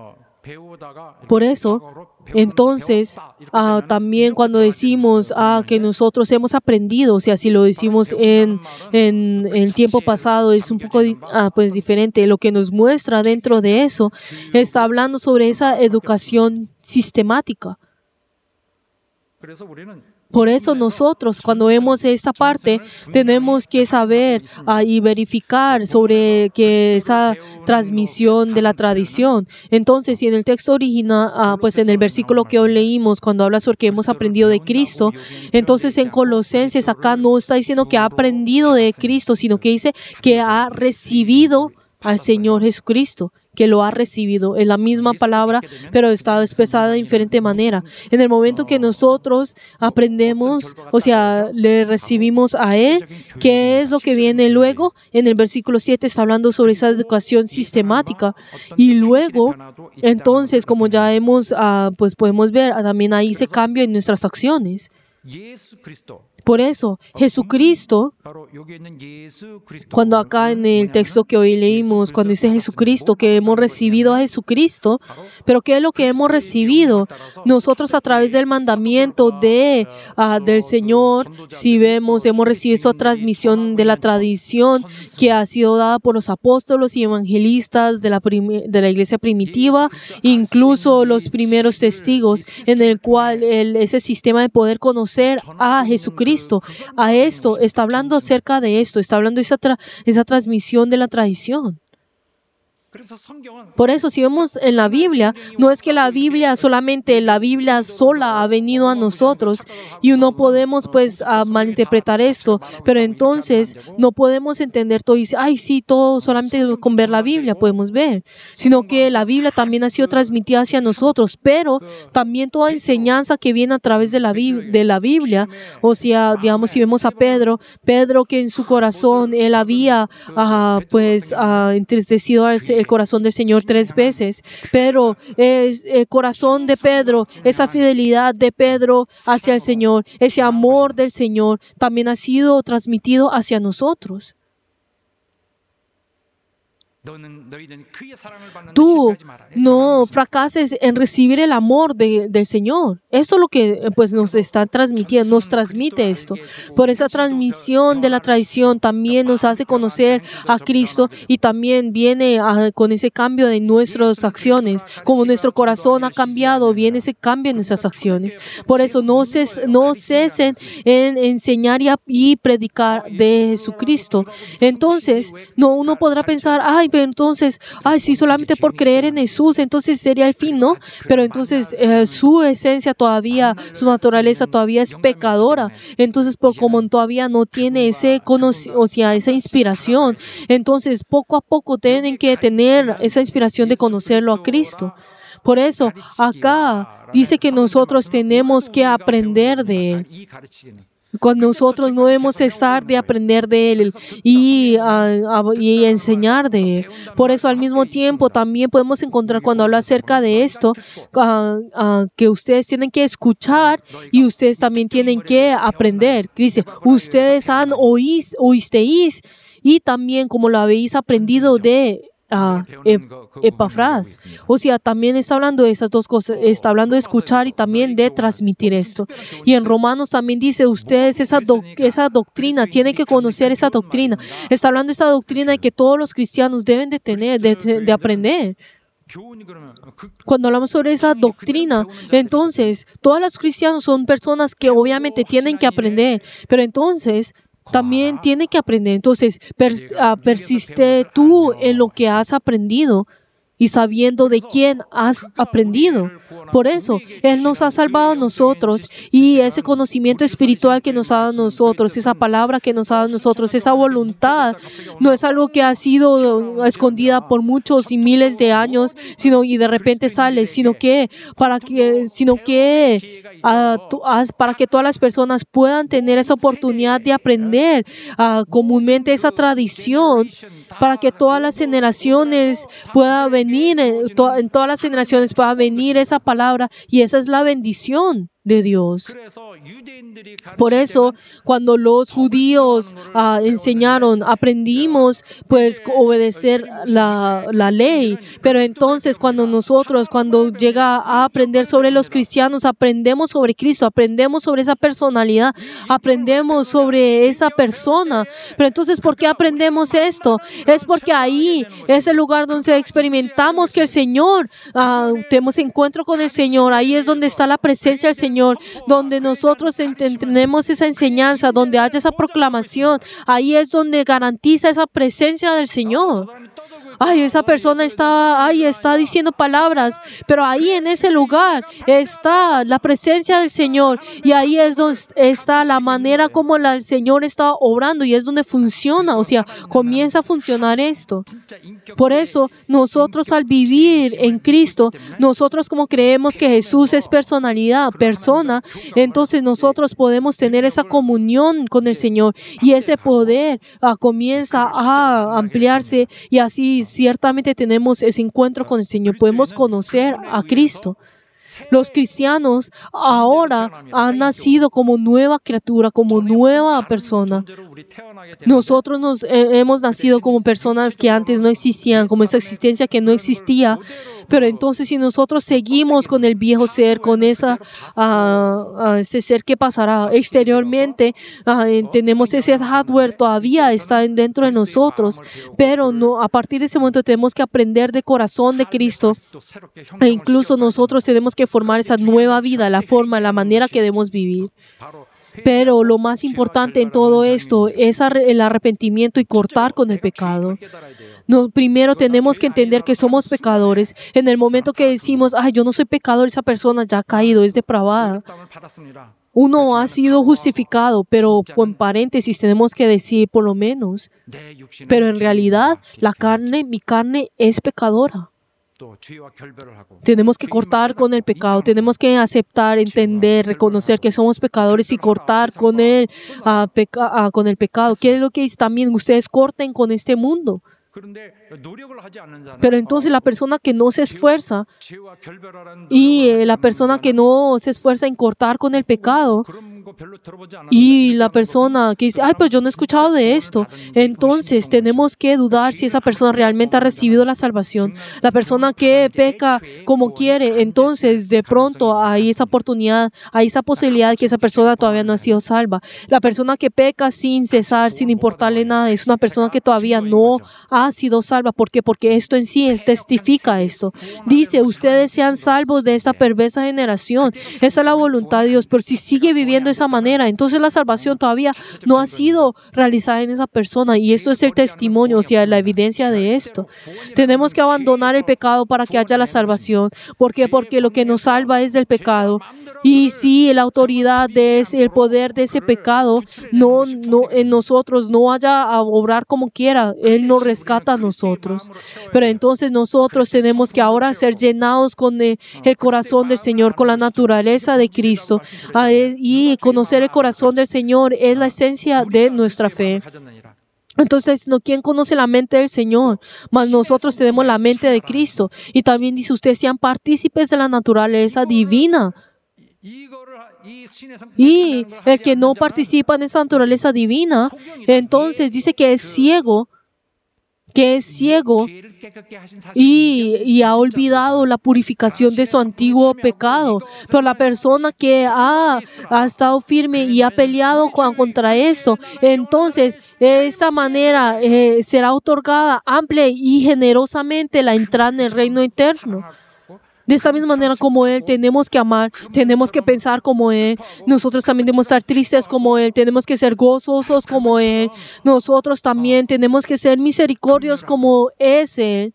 Por eso, entonces, ah, también cuando decimos ah, que nosotros hemos aprendido, o sea, si lo decimos en, en, en el tiempo pasado, es un poco ah, pues, diferente. Lo que nos muestra dentro de eso está hablando sobre esa educación sistemática. Por eso nosotros, cuando vemos esta parte, tenemos que saber uh, y verificar sobre que esa transmisión de la tradición. Entonces, si en el texto original, uh, pues en el versículo que hoy leímos, cuando habla sobre que hemos aprendido de Cristo, entonces en Colosenses acá no está diciendo que ha aprendido de Cristo, sino que dice que ha recibido al Señor Jesucristo, que lo ha recibido. Es la misma palabra, pero está expresada de diferente manera. En el momento que nosotros aprendemos, o sea, le recibimos a Él, ¿qué es lo que viene luego? En el versículo siete está hablando sobre esa educación sistemática. Y luego, entonces, como ya hemos, uh, pues podemos ver, también ahí se cambia en nuestras acciones. Por eso, Jesucristo, cuando acá en el texto que hoy leímos, cuando dice Jesucristo, que hemos recibido a Jesucristo, pero ¿qué es lo que hemos recibido? Nosotros a través del mandamiento de, uh, del Señor, si vemos, hemos recibido esa transmisión de la tradición que ha sido dada por los apóstolos y evangelistas de la, prim- de la iglesia primitiva, incluso los primeros testigos, en el cual el, ese sistema de poder conocer a Jesucristo. A esto, está hablando acerca de esto, está hablando de esa, tra- esa transmisión de la tradición. Por eso, si vemos en la Biblia, no es que la Biblia solamente, la Biblia sola ha venido a nosotros y no podemos pues uh, malinterpretar esto, pero entonces no podemos entender todo y decir, ay sí, todo solamente con ver la Biblia podemos ver, sino que la Biblia también ha sido transmitida hacia nosotros, pero también toda enseñanza que viene a través de la, Bib- de la Biblia, o sea, digamos, si vemos a Pedro, Pedro que en su corazón él había uh, pues uh, entristecido al el corazón del Señor tres veces, pero es el corazón de Pedro, esa fidelidad de Pedro hacia el Señor, ese amor del Señor también ha sido transmitido hacia nosotros. Tú no fracases en recibir el amor de, del Señor. Esto es lo que pues, nos está transmitiendo, nos transmite esto. Por esa transmisión de la tradición también nos hace conocer a Cristo y también viene a, con ese cambio de nuestras acciones. Como nuestro corazón ha cambiado, viene ese cambio en nuestras acciones. Por eso no, ces, no cesen en enseñar y, a, y predicar de Jesucristo. Entonces, no, uno podrá pensar, ay, pero entonces, ay, sí, solamente por creer en Jesús, entonces sería el fin, ¿no? Pero entonces eh, su esencia todavía, su naturaleza todavía es pecadora. Entonces, por como todavía no tiene ese conoci- o sea, esa inspiración, entonces poco a poco tienen que tener esa inspiración de conocerlo a Cristo. Por eso, acá dice que nosotros tenemos que aprender de Él. Cuando nosotros no debemos cesar de aprender de Él y, uh, uh, y enseñar de Él. Por eso, al mismo tiempo, también podemos encontrar cuando habla acerca de esto, uh, uh, que ustedes tienen que escuchar y ustedes también tienen que aprender. Dice, ustedes han oís, oísteis y también como lo habéis aprendido de Uh, Epafras. O sea, también está hablando de esas dos cosas, está hablando de escuchar y también de transmitir esto. Y en Romanos también dice, ustedes esa, do, esa doctrina, tienen que conocer esa doctrina. Está hablando de esa doctrina de que todos los cristianos deben de tener, de, de aprender. Cuando hablamos sobre esa doctrina, entonces, todos los cristianos son personas que obviamente tienen que aprender, pero entonces también tiene que aprender. Entonces, pers- uh, persiste tú en lo que has aprendido y sabiendo de quién has aprendido. Por eso, Él nos ha salvado a nosotros y ese conocimiento espiritual que nos ha dado a nosotros, esa palabra que nos ha dado a nosotros, esa voluntad, no es algo que ha sido escondida por muchos y miles de años, sino y de repente sale, sino que para que, sino que uh, tú, uh, para que todas las personas puedan tener esa oportunidad de aprender uh, comúnmente esa tradición, para que todas las generaciones puedan venir, en, to- en todas las generaciones pueda venir esa palabra y esa es la bendición. de Dios. Por eso, cuando los judíos uh, enseñaron, aprendimos pues obedecer la, la ley. Pero entonces cuando nosotros, cuando llega a aprender sobre los cristianos, aprendemos sobre Cristo, aprendemos sobre esa personalidad, aprendemos sobre esa persona. Pero entonces, ¿por qué aprendemos esto? Es porque ahí es el lugar donde experimentamos que el Señor, uh, tenemos encuentro con el Señor. Ahí es donde está la presencia del Señor, donde nosotros tenemos esa enseñanza, donde haya esa proclamación. Ahí es donde garantiza esa presencia del Señor. Ay, esa persona está, ay, está diciendo palabras, pero ahí en ese lugar está la presencia del Señor y ahí es donde está la manera como la, el Señor está obrando y es donde funciona, o sea, comienza a funcionar esto. Por eso, nosotros al vivir en Cristo, nosotros como creemos que Jesús es personalidad, persona, entonces nosotros podemos tener esa comunión con el Señor y ese poder uh, comienza a ampliarse y así ciertamente tenemos ese encuentro con el Señor. Podemos conocer a Cristo. Los cristianos ahora han nacido como nueva criatura, como nueva persona. Nosotros nos eh, hemos nacido como personas que antes no existían, como esa existencia que no existía. Pero entonces si nosotros seguimos con el viejo ser, con esa, uh, uh, ese ser que pasará exteriormente, uh, tenemos ese hardware todavía está dentro de nosotros, pero no, a partir de ese momento tenemos que aprender de corazón de Cristo e incluso nosotros tenemos que formar esa nueva vida, la forma, la manera que debemos vivir. Pero lo más importante en todo esto es el arrepentimiento y cortar con el pecado. No, primero tenemos que entender que somos pecadores. En el momento que decimos, ay, yo no soy pecador, esa persona ya ha caído, es depravada. Uno ha sido justificado, pero en paréntesis tenemos que decir por lo menos. Pero en realidad, la carne, mi carne es pecadora. Tenemos que cortar con el pecado, tenemos que aceptar, entender, reconocer que somos pecadores y cortar con el, uh, peca- uh, con el pecado. ¿Qué es lo que dice también? Ustedes corten con este mundo. Pero entonces la persona que no se esfuerza y eh, la persona que no se esfuerza en cortar con el pecado y la persona que dice, ay, pero yo no he escuchado de esto, entonces tenemos que dudar si esa persona realmente ha recibido la salvación. La persona que peca como quiere, entonces de pronto hay esa oportunidad, hay esa posibilidad de que esa persona todavía no ha sido salva. La persona que peca sin cesar, sin importarle nada, es una persona que todavía no ha sido salva. ¿Por qué? Porque esto en sí es, testifica esto. Dice, ustedes sean salvos de esta perversa generación. Esa es la voluntad de Dios. Pero si sigue viviendo de esa manera, entonces la salvación todavía no ha sido realizada en esa persona. Y esto es el testimonio, o sea, la evidencia de esto. Tenemos que abandonar el pecado para que haya la salvación. ¿Por qué? Porque lo que nos salva es del pecado. Y si la autoridad de ese, el poder de ese pecado no, no, en nosotros no vaya a obrar como quiera, Él nos rescata a nosotros. Pero entonces nosotros tenemos que ahora ser llenados con el, el corazón del Señor, con la naturaleza de Cristo. Y conocer el corazón del Señor es la esencia de nuestra fe. Entonces, ¿no? ¿Quién conoce la mente del Señor? Mas nosotros tenemos la mente de Cristo. Y también dice, ustedes sean partícipes de la naturaleza divina. Y el que no participa en esa naturaleza divina, entonces dice que es ciego, que es ciego y, y ha olvidado la purificación de su antiguo pecado. Pero la persona que ha, ha estado firme y ha peleado contra esto, entonces de esta manera eh, será otorgada amplia y generosamente la entrada en el reino eterno. De esta misma manera como Él, tenemos que amar, tenemos que pensar como Él. Nosotros también debemos estar tristes como Él, tenemos que ser gozosos como Él. Nosotros también tenemos que ser misericordiosos como es Él.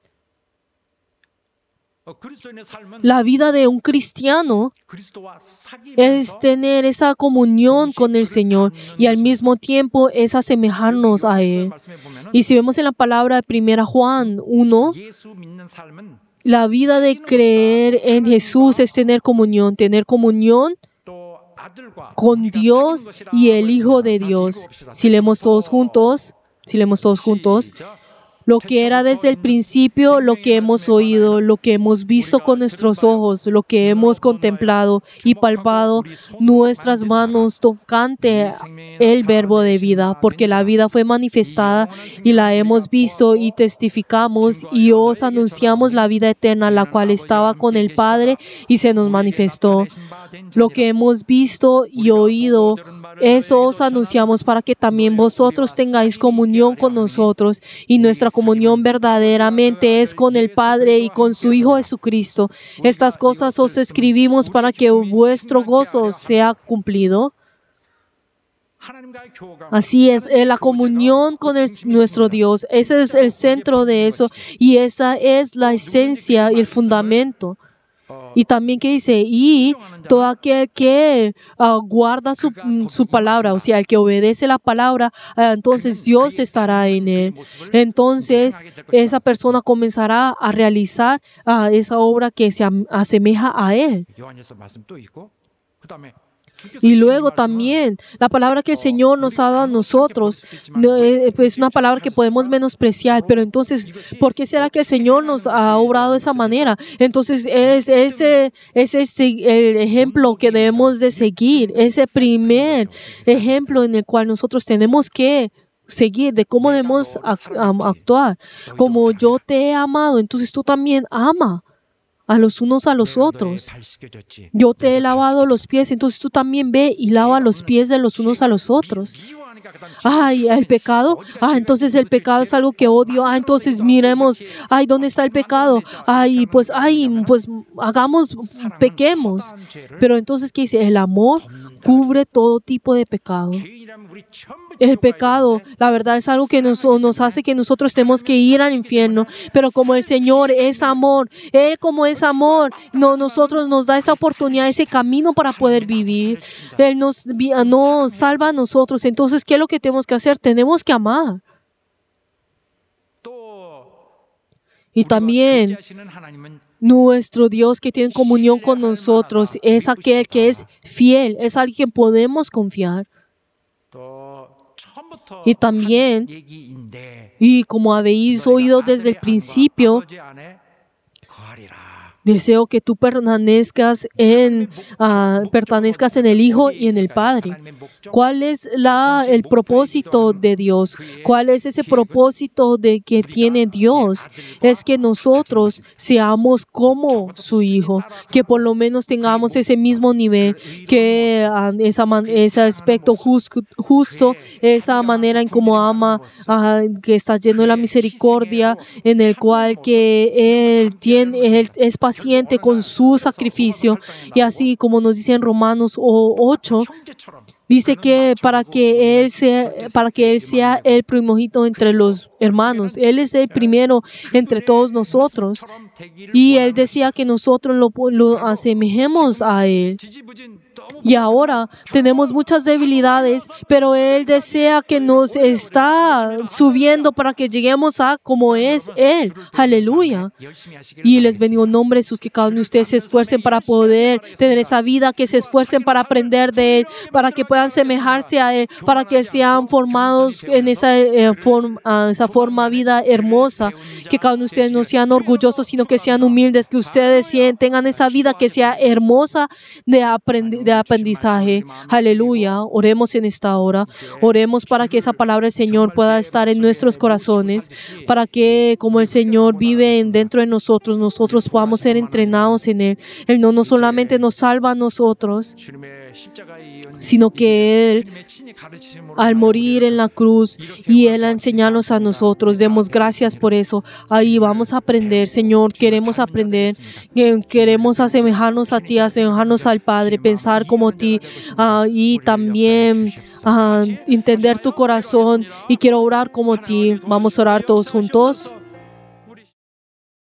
La vida de un cristiano es tener esa comunión con el Señor y al mismo tiempo es asemejarnos a Él. Y si vemos en la palabra de primera Juan uno, la vida de creer en Jesús es tener comunión, tener comunión con Dios y el Hijo de Dios. Si leemos todos juntos, si leemos todos juntos, lo que era desde el principio, lo que hemos oído, lo que hemos visto con nuestros ojos, lo que hemos contemplado y palpado nuestras manos tocante el verbo de vida, porque la vida fue manifestada y la hemos visto y testificamos y os anunciamos la vida eterna, la cual estaba con el Padre y se nos manifestó. Lo que hemos visto y oído, eso os anunciamos para que también vosotros tengáis comunión con nosotros, y nuestra comunión verdaderamente es con el Padre y con su Hijo Jesucristo. Estas cosas os escribimos para que vuestro gozo sea cumplido. Así es, eh, la comunión con el- nuestro Dios, ese es el centro de eso, y esa es la esencia y el fundamento. Y también que dice, y todo aquel que uh, guarda su, su palabra, o sea, el que obedece la palabra, uh, entonces Dios estará en él. Entonces esa persona comenzará a realizar uh, esa obra que se am- asemeja a él. 요한일서 말씀 또 있고, 그다음에 Y luego también la palabra que el Señor nos ha dado a nosotros no, eh, es una palabra que podemos menospreciar, pero entonces, ¿por qué será que el Señor nos ha obrado de esa manera? Entonces es ese, es ese el ejemplo que debemos de seguir, ese primer ejemplo en el cual nosotros tenemos que seguir de cómo debemos ac- am- actuar. Como yo te he amado, entonces tú también ama a los unos a los otros. 발 씻겨졌지. Yo te he lavado los pies, entonces tú también ve y lava los pies de los unos a los otros. 미워하니까 그다음 Ay, el pecado. Ah, entonces el pecado es algo que odio. Ah, entonces miremos. Ay, ¿dónde está el pecado? Ay, pues, ay, pues hagamos, pequemos. Pero entonces, ¿qué dice? El amor cubre todo tipo de pecado. 죄인이라면 우리 전부 El pecado, la verdad, es algo que nos, nos hace que nosotros tenemos que ir al infierno. Pero como el Señor es amor, Él como es amor, no, nosotros nos da esa oportunidad, ese camino para poder vivir. Él nos, vi- nos salva a nosotros. Entonces, ¿qué es lo que tenemos que hacer? Tenemos que amar. 또 Y también 하시는 하나님은 nuestro Dios que tiene comunión con nosotros es aquel que es fiel, es alguien que podemos confiar. 또 처음부터 Y también, 얘기인데 y como habéis oído desde el principio, 아버지 안에 거하리라. deseo que tú permanezcas en, ah, pertenezcas en el Hijo y en el Padre. ¿Cuál es la, el propósito de Dios? ¿Cuál es ese propósito de que tiene Dios? Es que nosotros seamos como su Hijo, que por lo menos tengamos ese mismo nivel, que ah, esa man- ese aspecto justo, justo, esa manera en cómo ama, ah, que está lleno de la misericordia, en el cual que Él tiene, Él es paciente con su sacrificio, y así como nos dice en Romanos ocho, 형제처럼 dice que para que él sea, para que él sea el primogénito entre los hermanos, él es el primero entre todos nosotros, y él decía que nosotros lo, lo asemejemos a él. 지지부진 너무 Y ahora tenemos muchas debilidades, pero Él desea que nos está subiendo para que lleguemos a como es Él. Aleluya. 열심히 하시기를 Y les bendigo en nombre de Jesús, que cada uno de ustedes se esfuercen para poder tener esa vida, que se esfuercen para aprender de Él, para que puedan semejarse a Él, para que sean formados en esa, eh, forma, ah, esa forma vida hermosa, que cada uno de ustedes no sean orgullosos, sino que sean humildes, que ustedes sean- tengan esa vida que sea hermosa de, aprendi- de aprendizaje. Aleluya. Oremos en esta hora. Oremos para que esa palabra del Señor pueda estar en nuestros corazones, para que como el Señor vive en- dentro de nosotros, nosotros podamos ser entrenados en Él. Él no, no solamente nos salva a nosotros, 주님의 십자가의 연- sino que Él, 주님의 친히 가르치심으로 al morir en la cruz y Él a enseñarnos a nosotros, demos gracias por eso. Ahí vamos a aprender, Señor, queremos aprender, que- queremos asemejarnos a ti, asemejarnos al Padre, pensar como ti, ah, y también ah, entender tu corazón, y quiero orar como ti. Vamos a orar todos juntos.